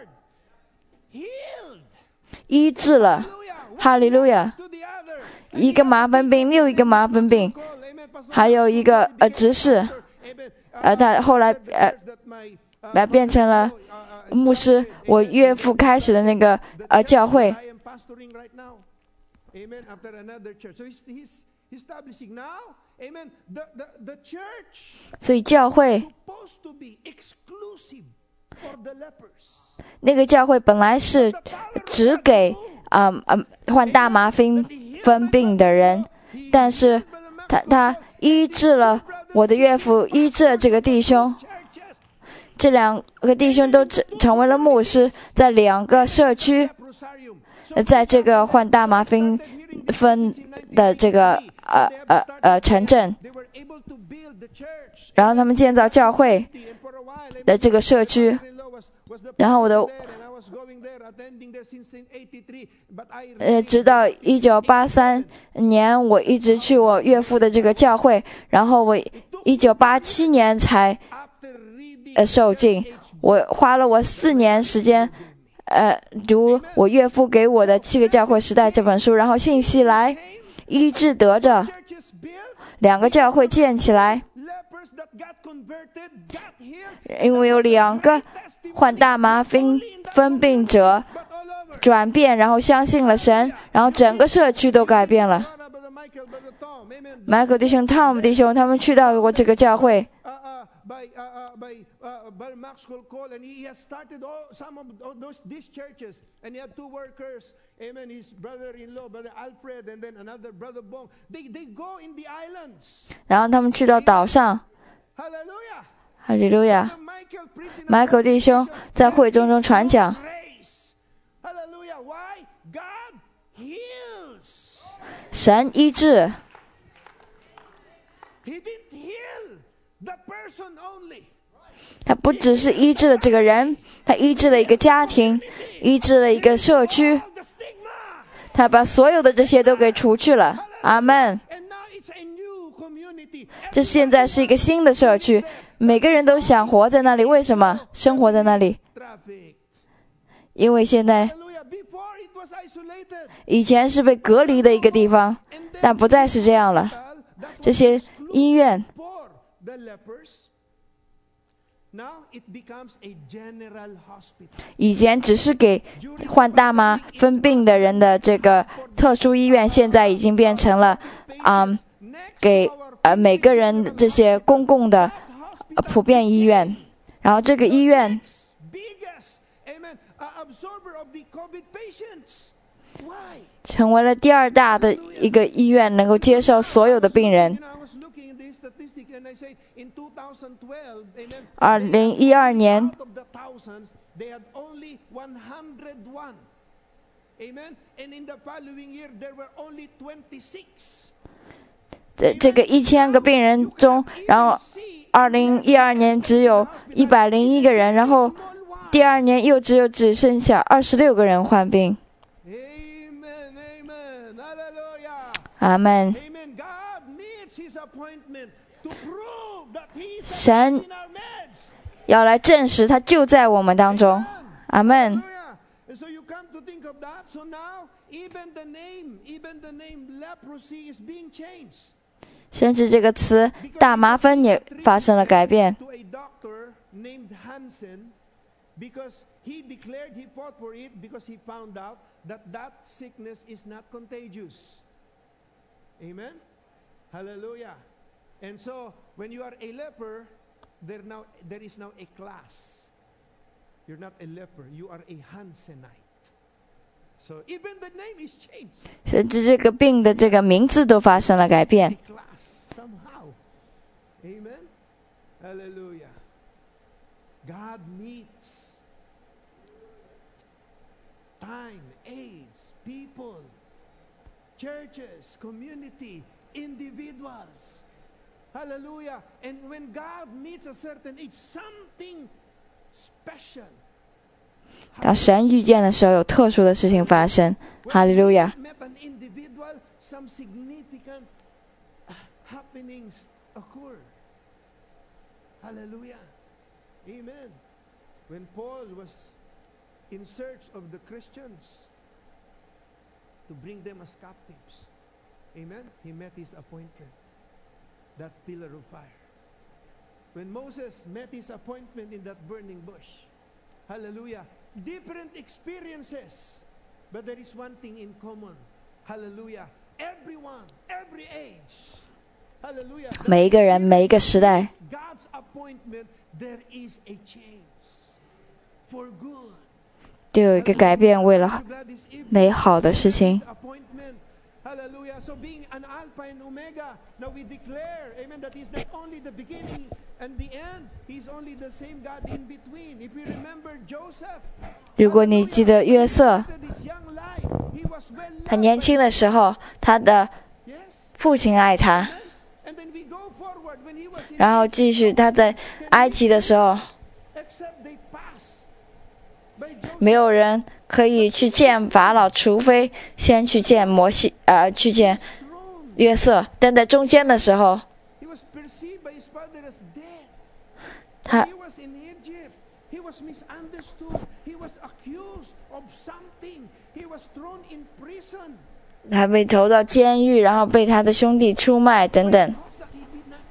B: 医治了，哈利路亚！一个麻风病，又一个麻风病，还有一个呃执事，呃他后来呃来变成了牧师。我岳父开始的那个呃教会。Amen. After another church, so he's, he's establishing now. Amen. The the the church. 所以教会 supposed to be exclusive for the lepers. 那个教会本来是只给啊啊、呃、患大麻风风病的人，但是他他医治了我的岳父，医治了这个弟兄。这两个弟兄都成为了牧师，在两个社区。在这个患大麻风风的这个呃呃呃城镇，然后他们建造教会的这个社区，然后我的呃直到一九八三年，我一直去我岳父的这个教会，然后我一九八七年才呃受浸，我花了我四年时间。呃，读我岳父给我的《七个教会时代》这本书，然后信息来，医治得着，两个教会建起来，因为有两个患大麻风风病者转变，然后相信了神，然后整个社区都改变了。迈克弟兄、汤姆弟兄，他们去到过这个教会。By uh, by uh, by Maxwell Cole, and he has started all some of those these churches, and he had two workers, amen. His brother-in-law, brother Alfred, and then another brother Bong. They they go in the islands. 然后他们去到岛上。Hallelujah. 哈利路亚。迈克弟兄在会中中传讲。Hallelujah. Why? God heals. 神医治。He didn't heal the person only. 他不只是医治了这个人，他医治了一个家庭，医治了一个社区，他把所有的这些都给除去了。阿们。这现在是一个新的社区，每个人都想活在那里。为什么？生活在那里，因为现在以前是被隔离的一个地方，但不再是这样了。这些医院以前只是给患大麻分病的人的这个特殊医院，现在已经变成了嗯，给呃每个人这些公共的、呃、普遍医院。然后这个医院成为了第二大的一个医院，能够接受所有的病人。二零一二年，这这个一千个病人中，然后二零一二年只有一百零一个人，然后第二年又只有只剩下二十六个人患病。阿们。神要来证实他就在我们当中。阿们。甚至这个词大麻风也发生了改变。
D: Amen. Hallelujah. And so, when you are a leper, there now there is now a class. You're not a leper. You are a Hansenite. So even the name is changed.
B: 甚至这个病的这个名字都发生了改变。
D: Somehow. Amen. Hallelujah. God meets time, age, people, churches, community, individuals. Hallelujah. And when God meets a certain age, something special.
B: 当神遇见的时候，有特殊的事情发生。哈利路亚。
D: Met an individual, some significant happenings occur. Hallelujah. Amen. When Paul was in search of the Christians to bring them as captives, amen, he met his appointment, that pillar of fire. When Moses met his appointment in that burning bush, hallelujah, different experiences, but there is one thing in common. Hallelujah. Everyone, every age. Hallelujah.
B: 每一个人，每一个时代。
D: God's appointment, there is a change for good.
B: 就有一个改变，为了美好的事情。
D: Hallelujah. So being an Alpha and Omega, now we declare, amen, that He's not only the beginning and the end, He's only the same God in between. If we remember Joseph,
B: 如果你记得约瑟，
D: this young life, he was well
B: 他年轻的时候，他的
D: yes.
B: 父亲爱他，
D: And then we go forward when he was in
B: 然后继续他在埃及的时候，
D: except they pass by Joseph.
B: 没有人可以去见法老，除非先去见摩西，呃，去见约瑟。但在中间的时候，
D: He was perceived by his father as dead.
B: 他
D: He was in Egypt. He was misunderstood. He was accused of something. He was thrown in prison.
B: 他被投到监狱，然后被他的兄弟出卖等等，
D: Because that he did not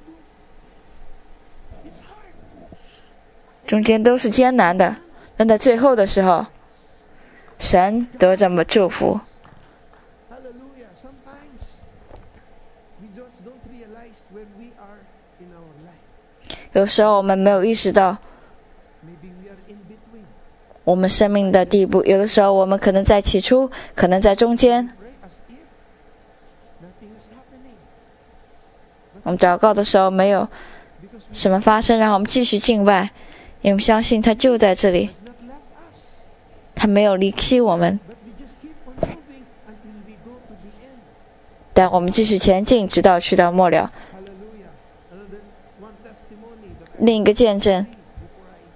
D: do. It's hard.
B: 中间都是艰难的。但在最后的时候，神都这么祝福。
D: Hallelujah. Sometimes we just don't realize where we are in our life.
B: 有时候我们没有意识到
D: Maybe we are in between.
B: 我们生命的地步，有的时候我们可能在起初，可能在中间。
D: Pray as if nothing is happening.
B: 我们祷告的时候没有什么发生，然后我们继续敬拜，因为我们相信他就在这里，
D: Has not left us.
B: 他没有离弃我们，
D: But we just keep on moving until we go to the end.
B: 但我们继续前进，直到去到末了。
D: Hallelujah. Another one testimony that I
B: 另一个见证，
D: before I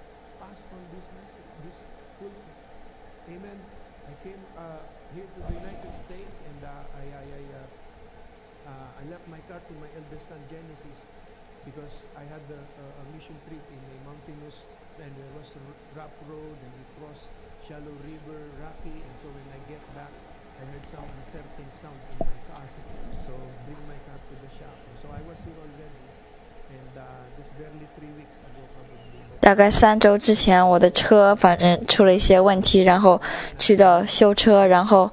D: I left my car to my eldest son Genesis because I had a, a, a mission trip in a mountainous and there was a rough road and we crossed shallow river, rocky, and so when I get back, I heard some uncertain sound in my car. So bring my car to the shop. And so I was here already, and uh, just barely three weeks ago probably.
B: 大概三周之前，我的车反正出了一些问题，然后去到修车，然后。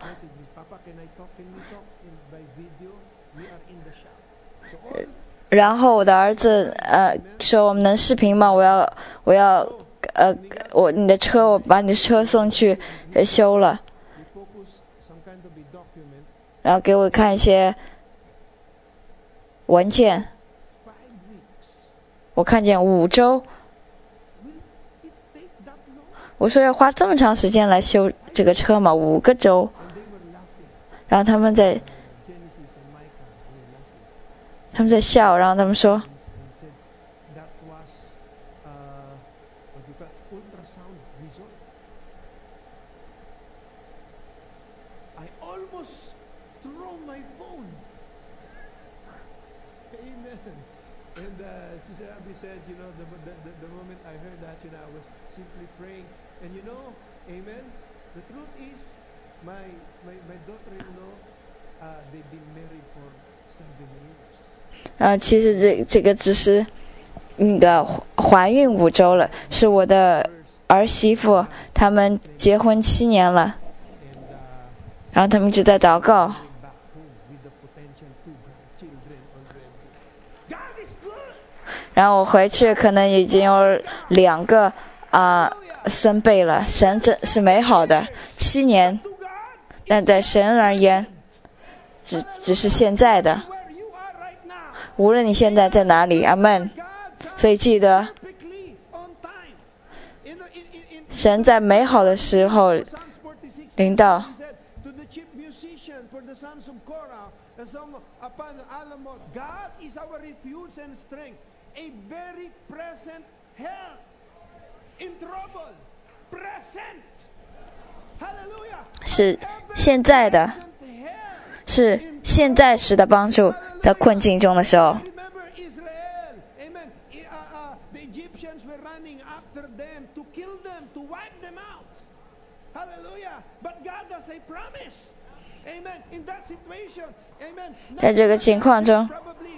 B: 然后我的儿子呃说我们能视频吗？我要我要呃我你的车我把你的车送去修了，然后给我看一些文件。我看见五周，我说要花这么长时间来修这个车吗？五个周，然后他们在。 他们在笑，然后他们说
D: And uh, Sister Abby said, you know, the, the, the, the moment I heard that, you know, I was simply praying. And you know, amen, the truth is, my, my, my daughter-in-law, uh, they've been married for seven years.
B: 啊，其实这这个只是那个怀孕五周了，是我的儿媳妇，他们结婚七年了，然后他们一直在祷告。然后我回去可能已经有两个啊、呃、孙辈了，神真是美好的，七年，但在神而言，只只是现在的。 无论你现在在哪里，阿们。所以记得，神在美好的时候临到。是现在的，是现在时的帮助。 在困境中的时候，在这个情况中，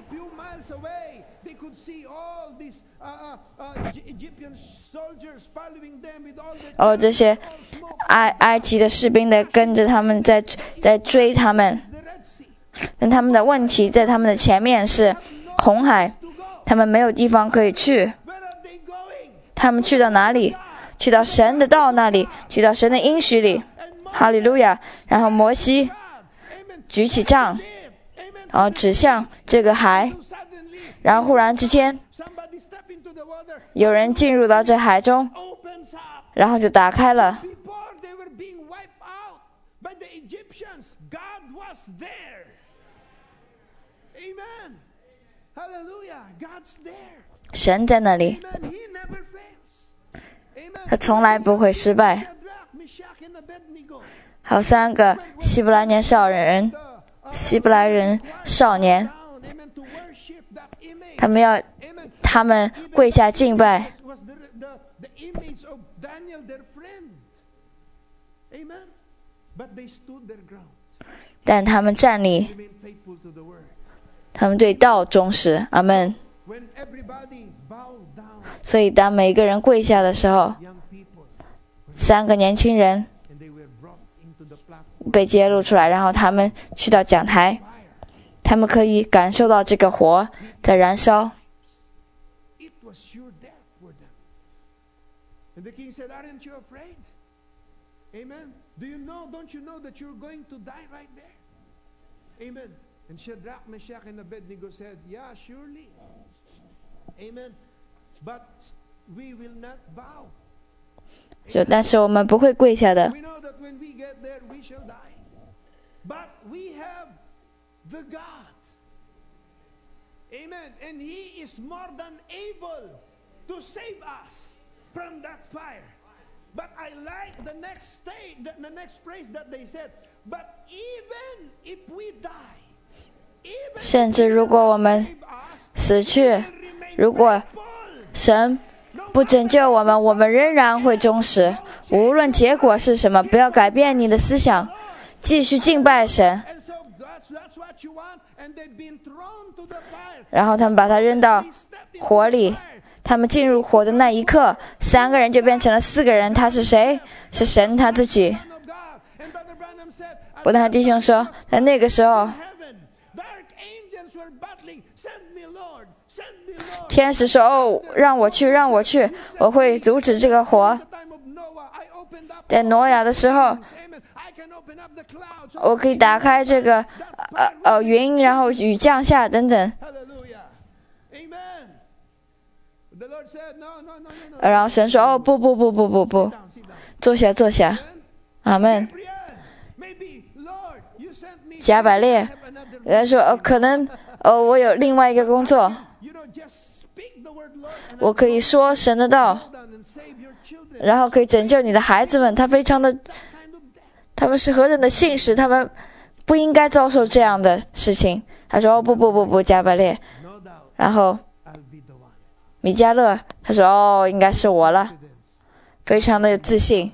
B: 哦，这些埃埃及的士兵在跟着他们在在追他们。 但他们的问题在他们的前面是红海，他们没有地方可以去。他们去到哪里？去到神的道那里，去到神的应许里。哈利路亚！然后摩西举起杖，然后指向这个海，然后忽然之间，有人进入到这海中，然后就打开了。 神在那里，他从来不会失败。还有三个希伯来年少人，希伯来人少年，他们要，他们跪下敬拜。但他们站立。 他们对道忠实，阿们。所以当每一个人跪下的时候，三个年轻人被揭露出来，然后他们去到讲台，他们可以感受到这个火在燃烧。
D: And Shadrach, Meshach, and Abednego said, "Yeah, surely, Amen. But we will not bow."
B: 就但是我们不会跪下的。
D: We know that when we get there, we shall die. But we have the God, Amen. And He is more than able to save us from that fire. But I like the next state, the, the next phrase that they said. But even if we die.
B: 甚至如果我们死去，如果神不拯救我们，我们仍然会忠实，无论结果是什么，不要改变你的思想，继续敬拜神。然后他们把他扔到火里，他们进入火的那一刻，三个人就变成了四个人。他是谁？是神他自己。伯特弟兄说，在那个时候，天使说：“哦，让我去，让我去，我会阻止这个火。”在挪亚的时候，我可以打开这个呃呃云，然后雨降下等等。然后神说：“哦，不不不不不不，坐下坐下。”阿们。加百列，人说：“哦，可能哦，我有另外一个工作，我可以说神的道，然后可以拯救你的孩子们。他非常的，他们是何等的信实，他们不应该遭受这样的事情。”他说：“哦，不不不不，加百列。”然后米迦勒他说：“哦，应该是我了。”非常的有自信，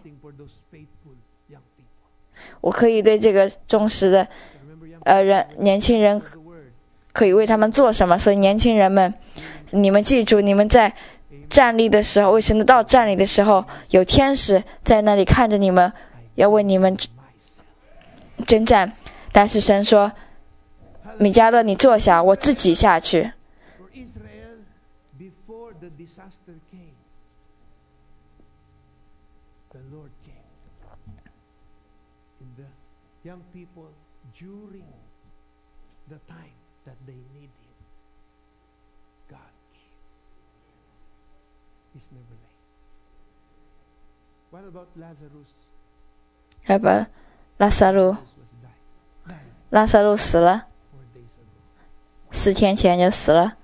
B: 我可以对这个忠实的呃人年轻人可以为他们做什么。所以年轻人们，你们记住，你们在站立的时候，为神的道站立的时候，有天使在那里看着你们，要为你们征战。但是神说：“米迦勒，你坐下，我自己下去。”
D: Young people during the time that they need Him, God came. He's never late. What about Lazarus?
B: 要不拉萨路，拉萨路死了，四天前就死了。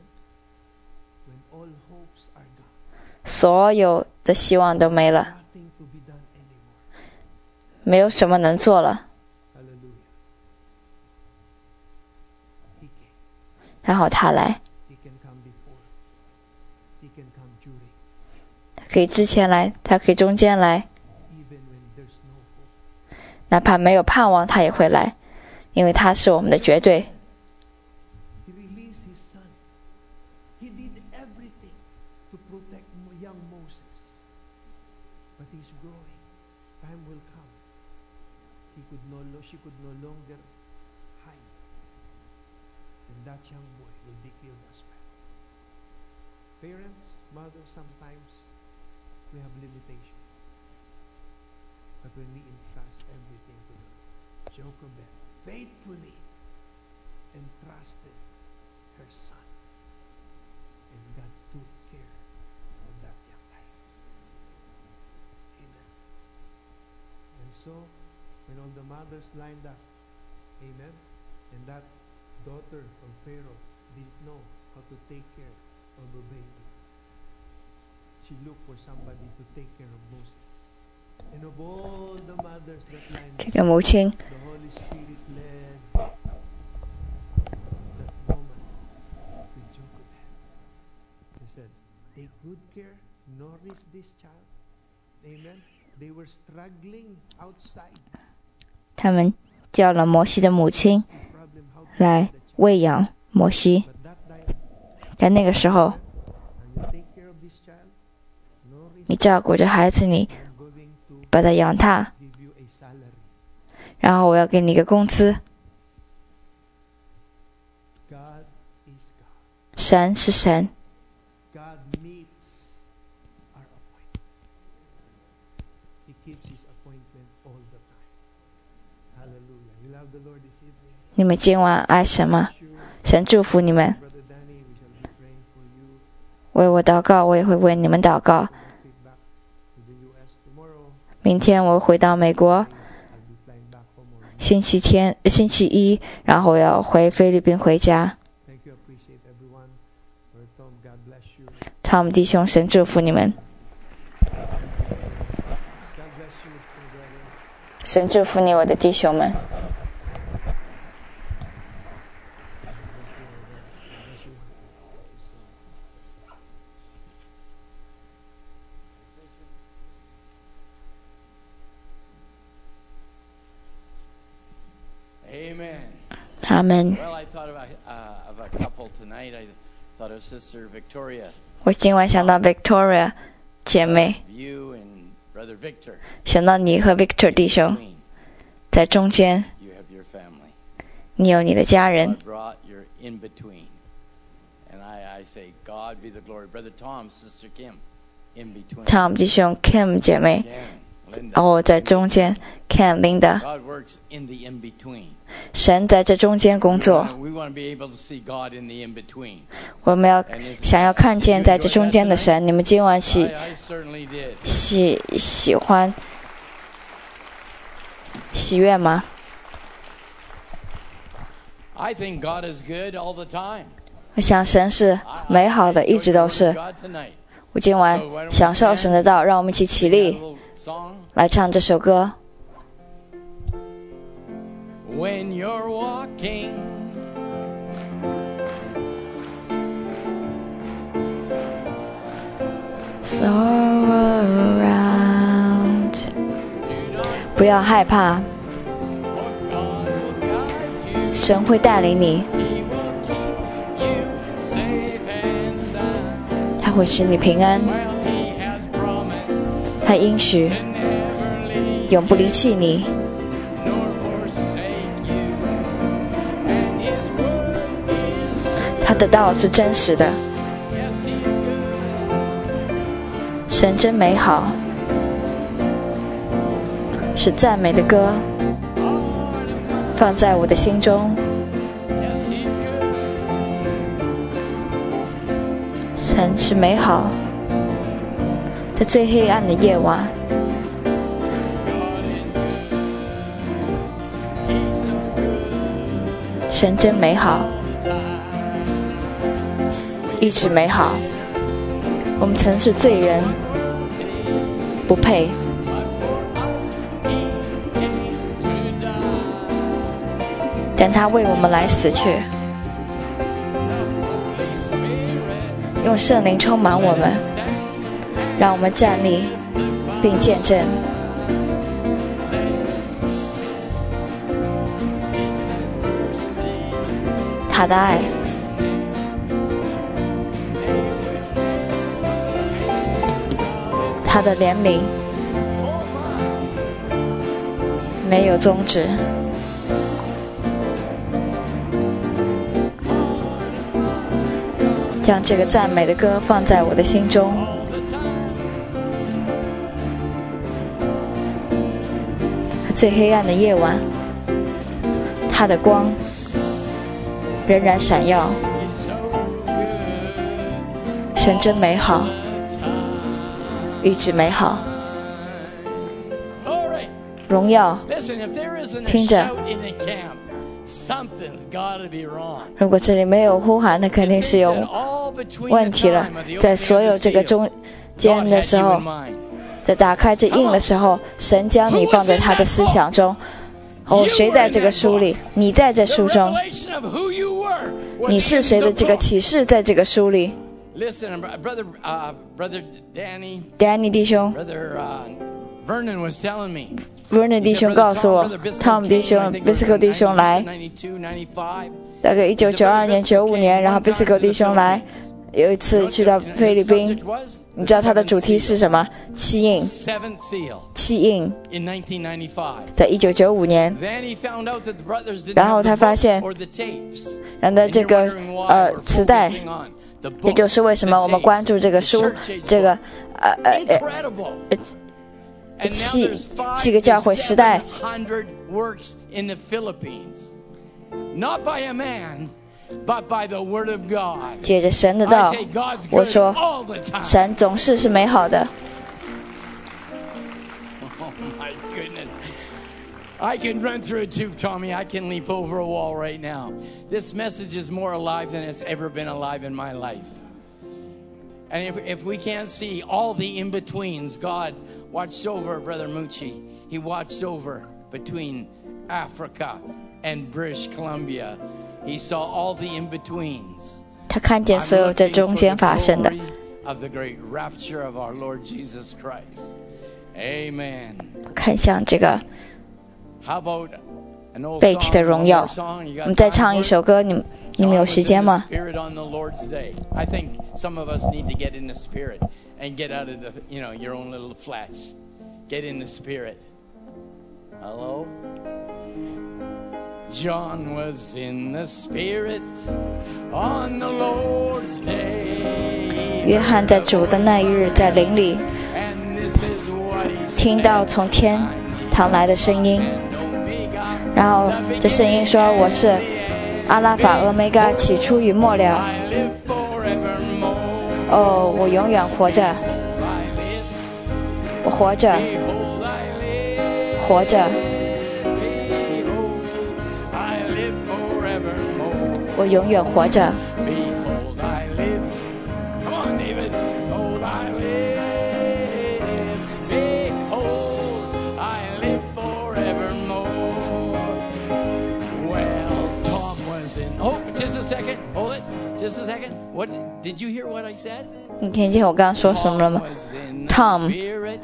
B: 所有的希望都没了，没有什么能做了。然后他来，他可以之前来，他可以中间来，哪怕没有盼望他也会来，因为他是我们的绝对。
D: Parents, mothers, sometimes we have limitation. But when we entrust everything to the Lord, Jochebed faithfully entrusted her son. And God took care of that young life. Amen. And so, when all the mothers lined up, amen, and that daughter of Pharaoh didn't know how to take care of the baby, she looked for somebody to take care of Moses. And of all the mothers that lined up,
B: 这个母亲
D: the Holy Spirit led that woman to Jochebed. He said, take good care, nourish this child. Amen. They were struggling outside.
B: 他们叫了摩西的母亲来喂养摩西。在那个时候，你照顾着孩子，你把他养大，然后我要给你一个工资。神是神，你们今晚爱神吗？神祝福你们。为我祷告，我也会为你们祷告。明天我回到美国，星期天、星期一，然后我要回菲律宾回家。汤姆弟兄，神祝福你们。神祝福你，我的弟兄们。 阿们。
C: Well, I thought of a, uh, of a couple tonight. I thought of Sister Victoria.
B: 我今晚想到 Victoria 姐妹，
C: You and Brother Victor.
B: 想到你和 Victor 弟兄
C: Between,
B: 在中间，
C: you have your family.
B: 你有你的家人。
C: God brought your in between. And I, I say, God be the glory. Brother Tom, Sister Kim, in between.
B: Tom 弟兄 Kim 姐妹，
C: Karen, Linda.
B: 然后我在中间 Ken Linda，
C: God works in the in between.
B: 神在这中间工作。
C: We want to be able to see God in the in between.
B: 我们要想要看见在这中间的神。你们今晚喜
C: I, I certainly did.
B: 喜喜欢喜悦吗？
C: I think God is good all the time.
B: 我想神是美好的，一直都是。
C: God tonight.
B: 我今晚享受神的道，让我们一起起
C: Have a
B: 立
C: little song.
B: 来唱这首歌。
C: When you're walking
B: So around， 不要害怕，
C: God will guide you.
B: 神会带领你，
C: He will keep you safe and sound.
B: 他会使你平安，
C: Well, He has promised
B: 他应许
C: to never leave
B: 永不离弃你，
C: nor forsake you. And His word is true.
B: 他的道是真实的，
C: Yes, He's good.
B: 神真美好，是赞美的歌，
C: Heart of mine.
B: 放在我的心中。
C: Yes, He's good.
B: 神是美好，在最黑暗的夜晚，
C: God is good. He's so good
B: 神真美好，
C: all the time.
B: 一直美好。我们曾是罪人，不配，
C: But for us, He came to die.
B: 但他为我们来死去，
C: Holy Spirit,
B: 用圣灵充满我们，
C: stand
B: 让我们站立并见证
C: His mercy.
B: 他的爱，他的怜悯没有终止。将这个赞美的歌放在我的心中，
C: All the time.
B: 最黑暗的夜晚，他的光仍然闪耀。
C: He's so good
B: 神真美好，
C: all the time.
B: 一直美好。
C: Glory.
B: 荣耀，
C: Listen, if there isn't a
B: 听着。
C: shout in the camp, something's got to be wrong.
B: 如果这里没有呼喊，那肯定是有
C: All between
B: 问
C: the
B: 题了
C: time of the。
B: 在
C: opening
B: 所有
C: of
B: 这
C: the
B: 个中
C: seals,
B: 间
C: God
B: 的
C: had
B: 时
C: you
B: 候
C: in，mind.
B: 在打开这印的时候，神将你放在他的思想中。哦，谁在这个书里？你在这
C: The
B: 书中，
C: revelation of who you were was
B: 你是
C: in
B: 谁
C: the
B: 的这个
C: book.
B: 启示在这个书里。
C: Listen, brother, uh, brother Danny,
B: Danny 弟兄
C: brother uh, Vernon was telling me.
B: ，Vernon 弟兄告诉我 ，Tom 弟兄、Bisco 弟兄来，
C: ninety-two, ninety-five.
B: 大概一九九二年、九五年，然后 Bisco 弟兄来，有一次去到菲律宾，你知道他的主题是什么？七印，
C: Seventh seal
B: 七印，
C: in nineteen ninety-five.
B: 在一九九五年，
C: Then he found out that the brothers didn't
B: 然后
C: have
B: 他
C: the
B: 发
C: books
B: 现
C: or the tapes.
B: 然后
C: And
B: 这
C: you're
B: 个
C: wondering why
B: 呃
C: we're
B: 磁带，
C: focusing on the
B: 也
C: books,
B: 就是为什么
C: the
B: 我们
C: tapes,
B: 关注这个
C: the
B: 书
C: church age，
B: 这个
C: book.
B: 呃呃呃
C: Incredible. And now
B: 七
C: there's five
B: 七个教会
C: to
B: 时代，
C: seven hundred works in the Philippines. Not by a man, but by the word of God.
B: 借着神的
C: I
B: 道
C: say，God's
B: 我
C: good
B: 说
C: all the time.
B: 神总是是美好的。
C: Oh my goodness. I can run through a tube, Tommy. I can leap over a wall right now. This message is more alive than it's ever been alive in my life. And if, if we can't see all the in-betweens, God watched over Brother Mucci. He watched over between Africa and British Columbia. He saw all the in-betweens.
B: 他看见
C: I'm
B: 所有在
C: looking
B: 中
C: for
B: 间
C: the
B: 发生的。
C: glory of the great rapture of our Lord Jesus Christ. Amen.
B: 看向这个
C: How about
B: 被提的荣耀。我们再唱一首歌，你们你们有时间吗？
C: I think some of us need to get in the spirit and get out of the, you know, your own little flesh. Get in the spirit. Hello? John was in the spirit on the Lord's day.
B: 约翰在主的那一日，在灵里听到从天堂来的声音，然后这声音说：“我是阿拉法、俄梅嘎，起初与末了。哦，我永远活着，我活着，活着，我永远活着。”
C: Just a second, hold it. Just a second. What did you hear? What I said?
B: 你听见我刚刚说什么了吗 ？Tom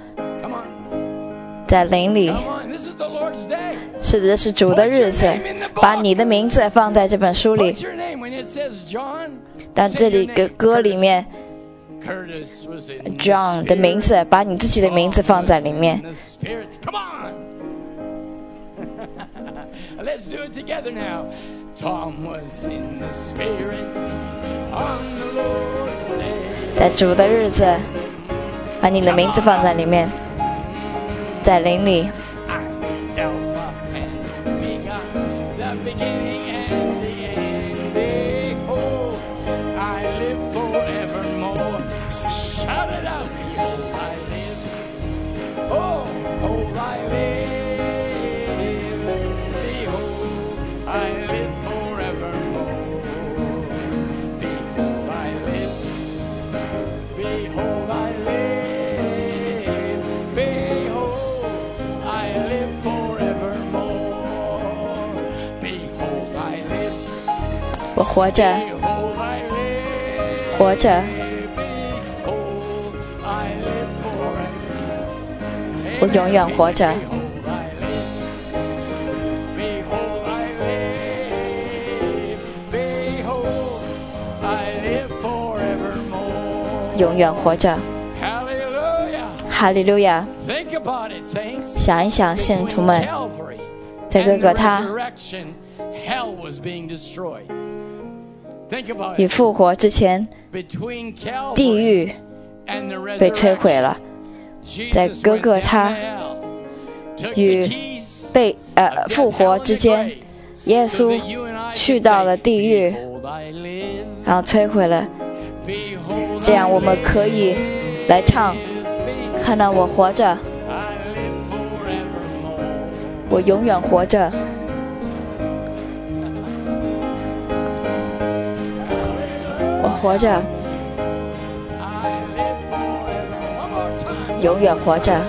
B: 在灵里，是的，是主的日子，把你的名字放在这本书里。但这里的歌里面 ，John 的名字，把你自己的名字放在里面。
C: Let's do it together now. Tom was in the spirit on the Lord's day.
B: 在主的日子，把你的名字放在里面，在灵里。
C: Alpha and Omega, the beginning and the end. Behold, I live forevermore. Shout it out. Behold, I live. Oh, behold, I live. I live forevermore. Behold, I live. Behold, I live. Behold, I live forevermore. Behold, I live.
B: 我活着，
C: Behold, I live.
B: 活着，
C: Behold, I live forever.
B: 我永远活着。 永远活着，哈利路亚！想一想，信徒们，在哥哥他与复活之前，地狱被摧毁了；在哥哥他与被呃复活之间，耶稣去到了地狱，然后摧毁了。这样我们可以来唱，看到我活着，我永远活着，我活着，永远活着。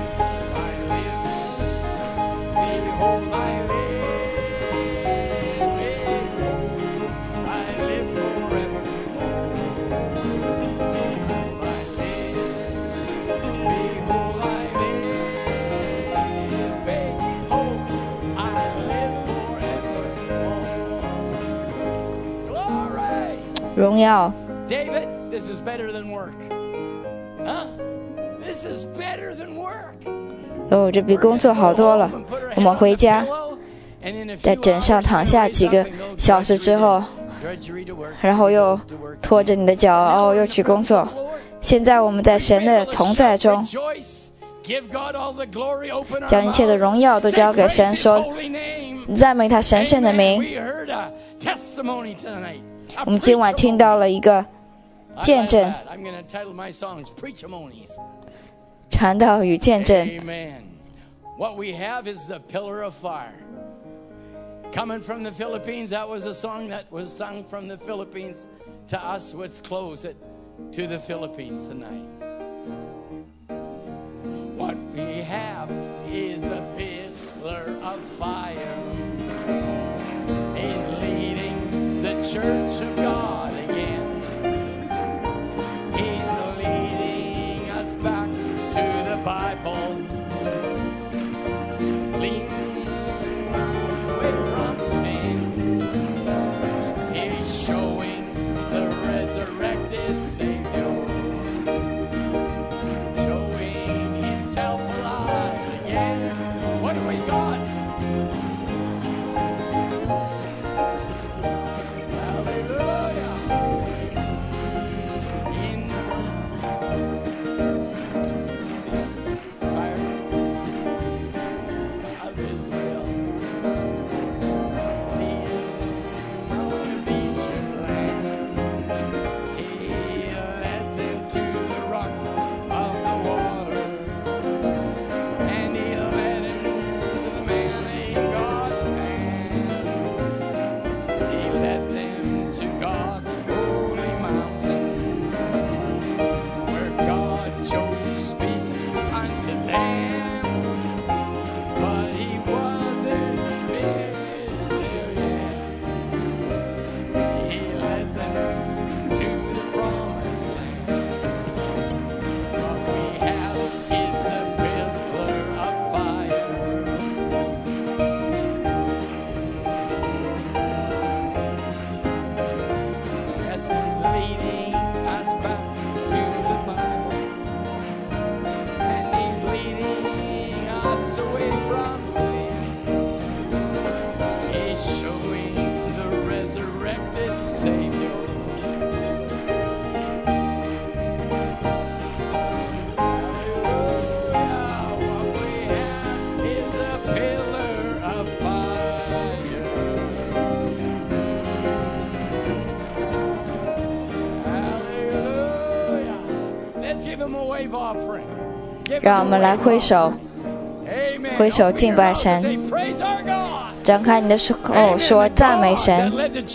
B: 荣耀
C: David, this is better than work. Huh? This is better than work.
B: 哦，这比工作好多了。我们回家，在枕上躺下几个小时之后，然后又拖着你的脚，哦，又去工作。现在我们在神的同在中，将一切的荣耀都交给神，说赞美他神圣的名。我们今晚听到了一个见证，传道与见证。
C: What we have is the pillar of fire. Coming from the Philippines, that was a song that was sung from the Philippines to us. Let's close it to the Philippines tonight. What we have is a pillar of fire. He's leading the church of God again. He's leading us back to the Bible. Leading us Savior. Give him a wave offering.
B: 让我们来挥手，挥手敬拜神，张开你的手说赞美神。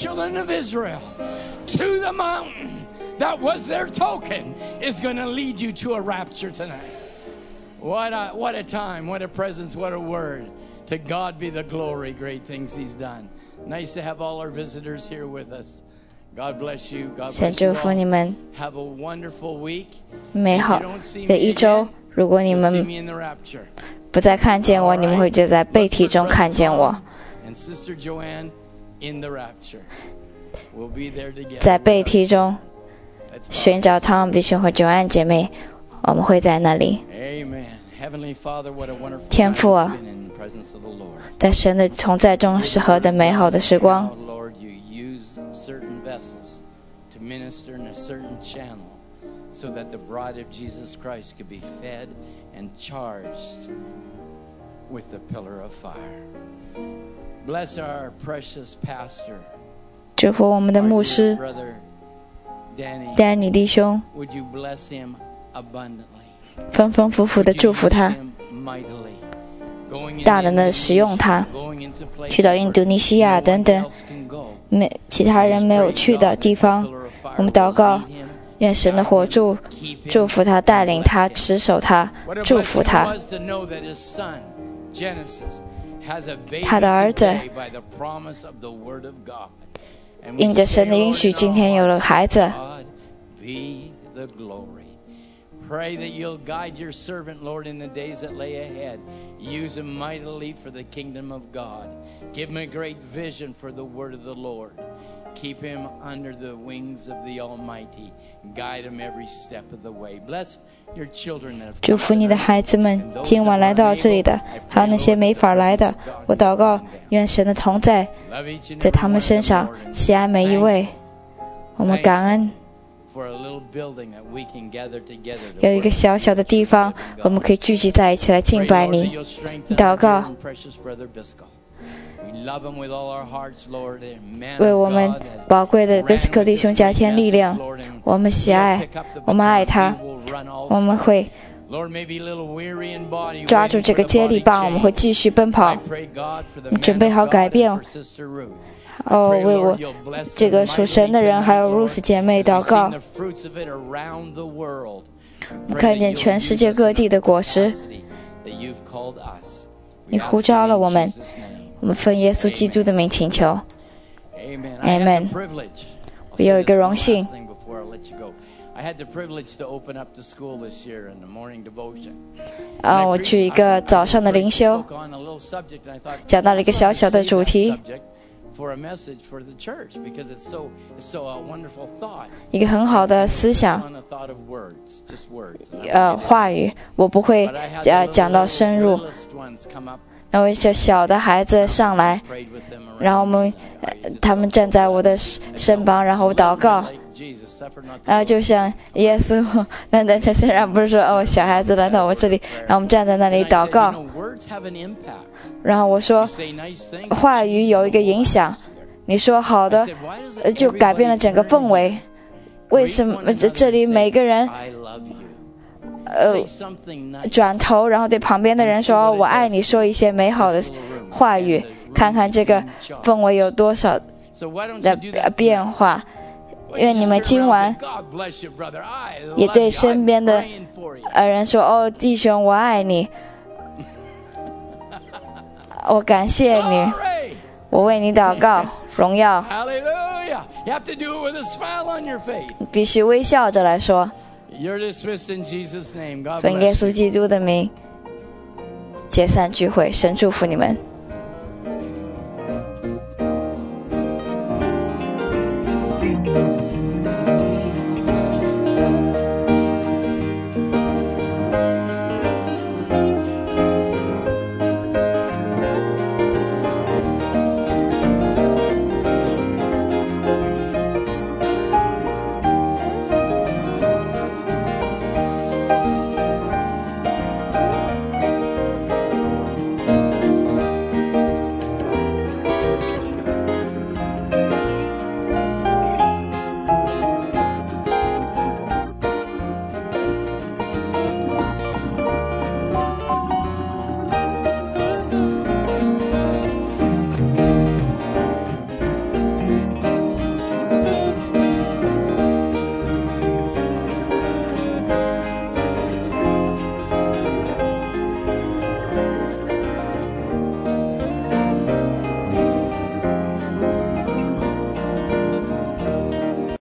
C: That was their token is going to lead you to a rapture tonight. What a, what a time, what a presence, what a word. To God be the glory, great things he's done. Nice to have all our visitors here with us. God bless you. God bless you all.
B: 神祝福你们
C: Have a wonderful week.
B: 美好的一周。如果你们不再看见我，你们会就在背题中看见我。在背题中寻找汤姆弟兄和Joanne姐妹，我们会在那里。天父啊，在神的同在中是何等美好的时光。So that the bride of Jesus Christ could be fed and charged with the pillar of fire. Bless our precious pastor. 祝福我们的牧师 Danny 弟兄，
C: Would you bless him abundantly?
B: 丰丰富富的祝福他，大能的使用他，去到印度尼西亚等等没其他人没有去的地方。我们祷告，愿神的火柱祝福他，带领他，持守他，祝福他。他的儿子因着神的应许，今天有了孩子。Pray that you'll guide your servant, Lord, in the days that lay ahead. Use him mightily for the kingdom of God. Give him a great vision for the word of the Lord. Keep him under the wings of the Almighty. Guide him every step of the way. Bless your children. 祝福你的孩子们，今晚来到这里的，还有那些没法来的，我祷告，愿神的同在在他们身上，喜爱每一位。我们感恩。有一个小小的地方，我们可以聚集在一起来敬拜你。祷告，为我们宝贵的 Bisco 弟兄加添力量。我们喜爱，我们爱他，我们会抓住这个接力棒，我们会继续奔跑。准备好改变。哦，为我这个属神的人还有 Ruth 姐妹祷告，看见全世界各地的果实。你呼召了我们，我们奉耶稣基督的名请求 Amen。 我有一个荣幸，啊，我去一个早上的灵修，讲到了一个小小的主题，一个很好的思想，呃，话语，我不会呃讲到深入。然后小小的孩子上来，然后我们、呃、他们站在我的身旁，然后祷告，然后就像耶稣，那那他虽然不是说哦小孩子来到我这里，然后我们站在那里祷告，然后我说话语有一个影响，你说好的，就改变了整个氛围。为什么这这里每个人呃转头，然后对旁边的人说、哦、我爱你，说一些美好的话语，看看这个氛围有多少的变化。愿你们今晚也对身边的人说哦弟兄我爱你，我感谢你，我为你祷告，荣耀必须微笑着来说。奉耶稣基督的名解散聚会，神祝福你们。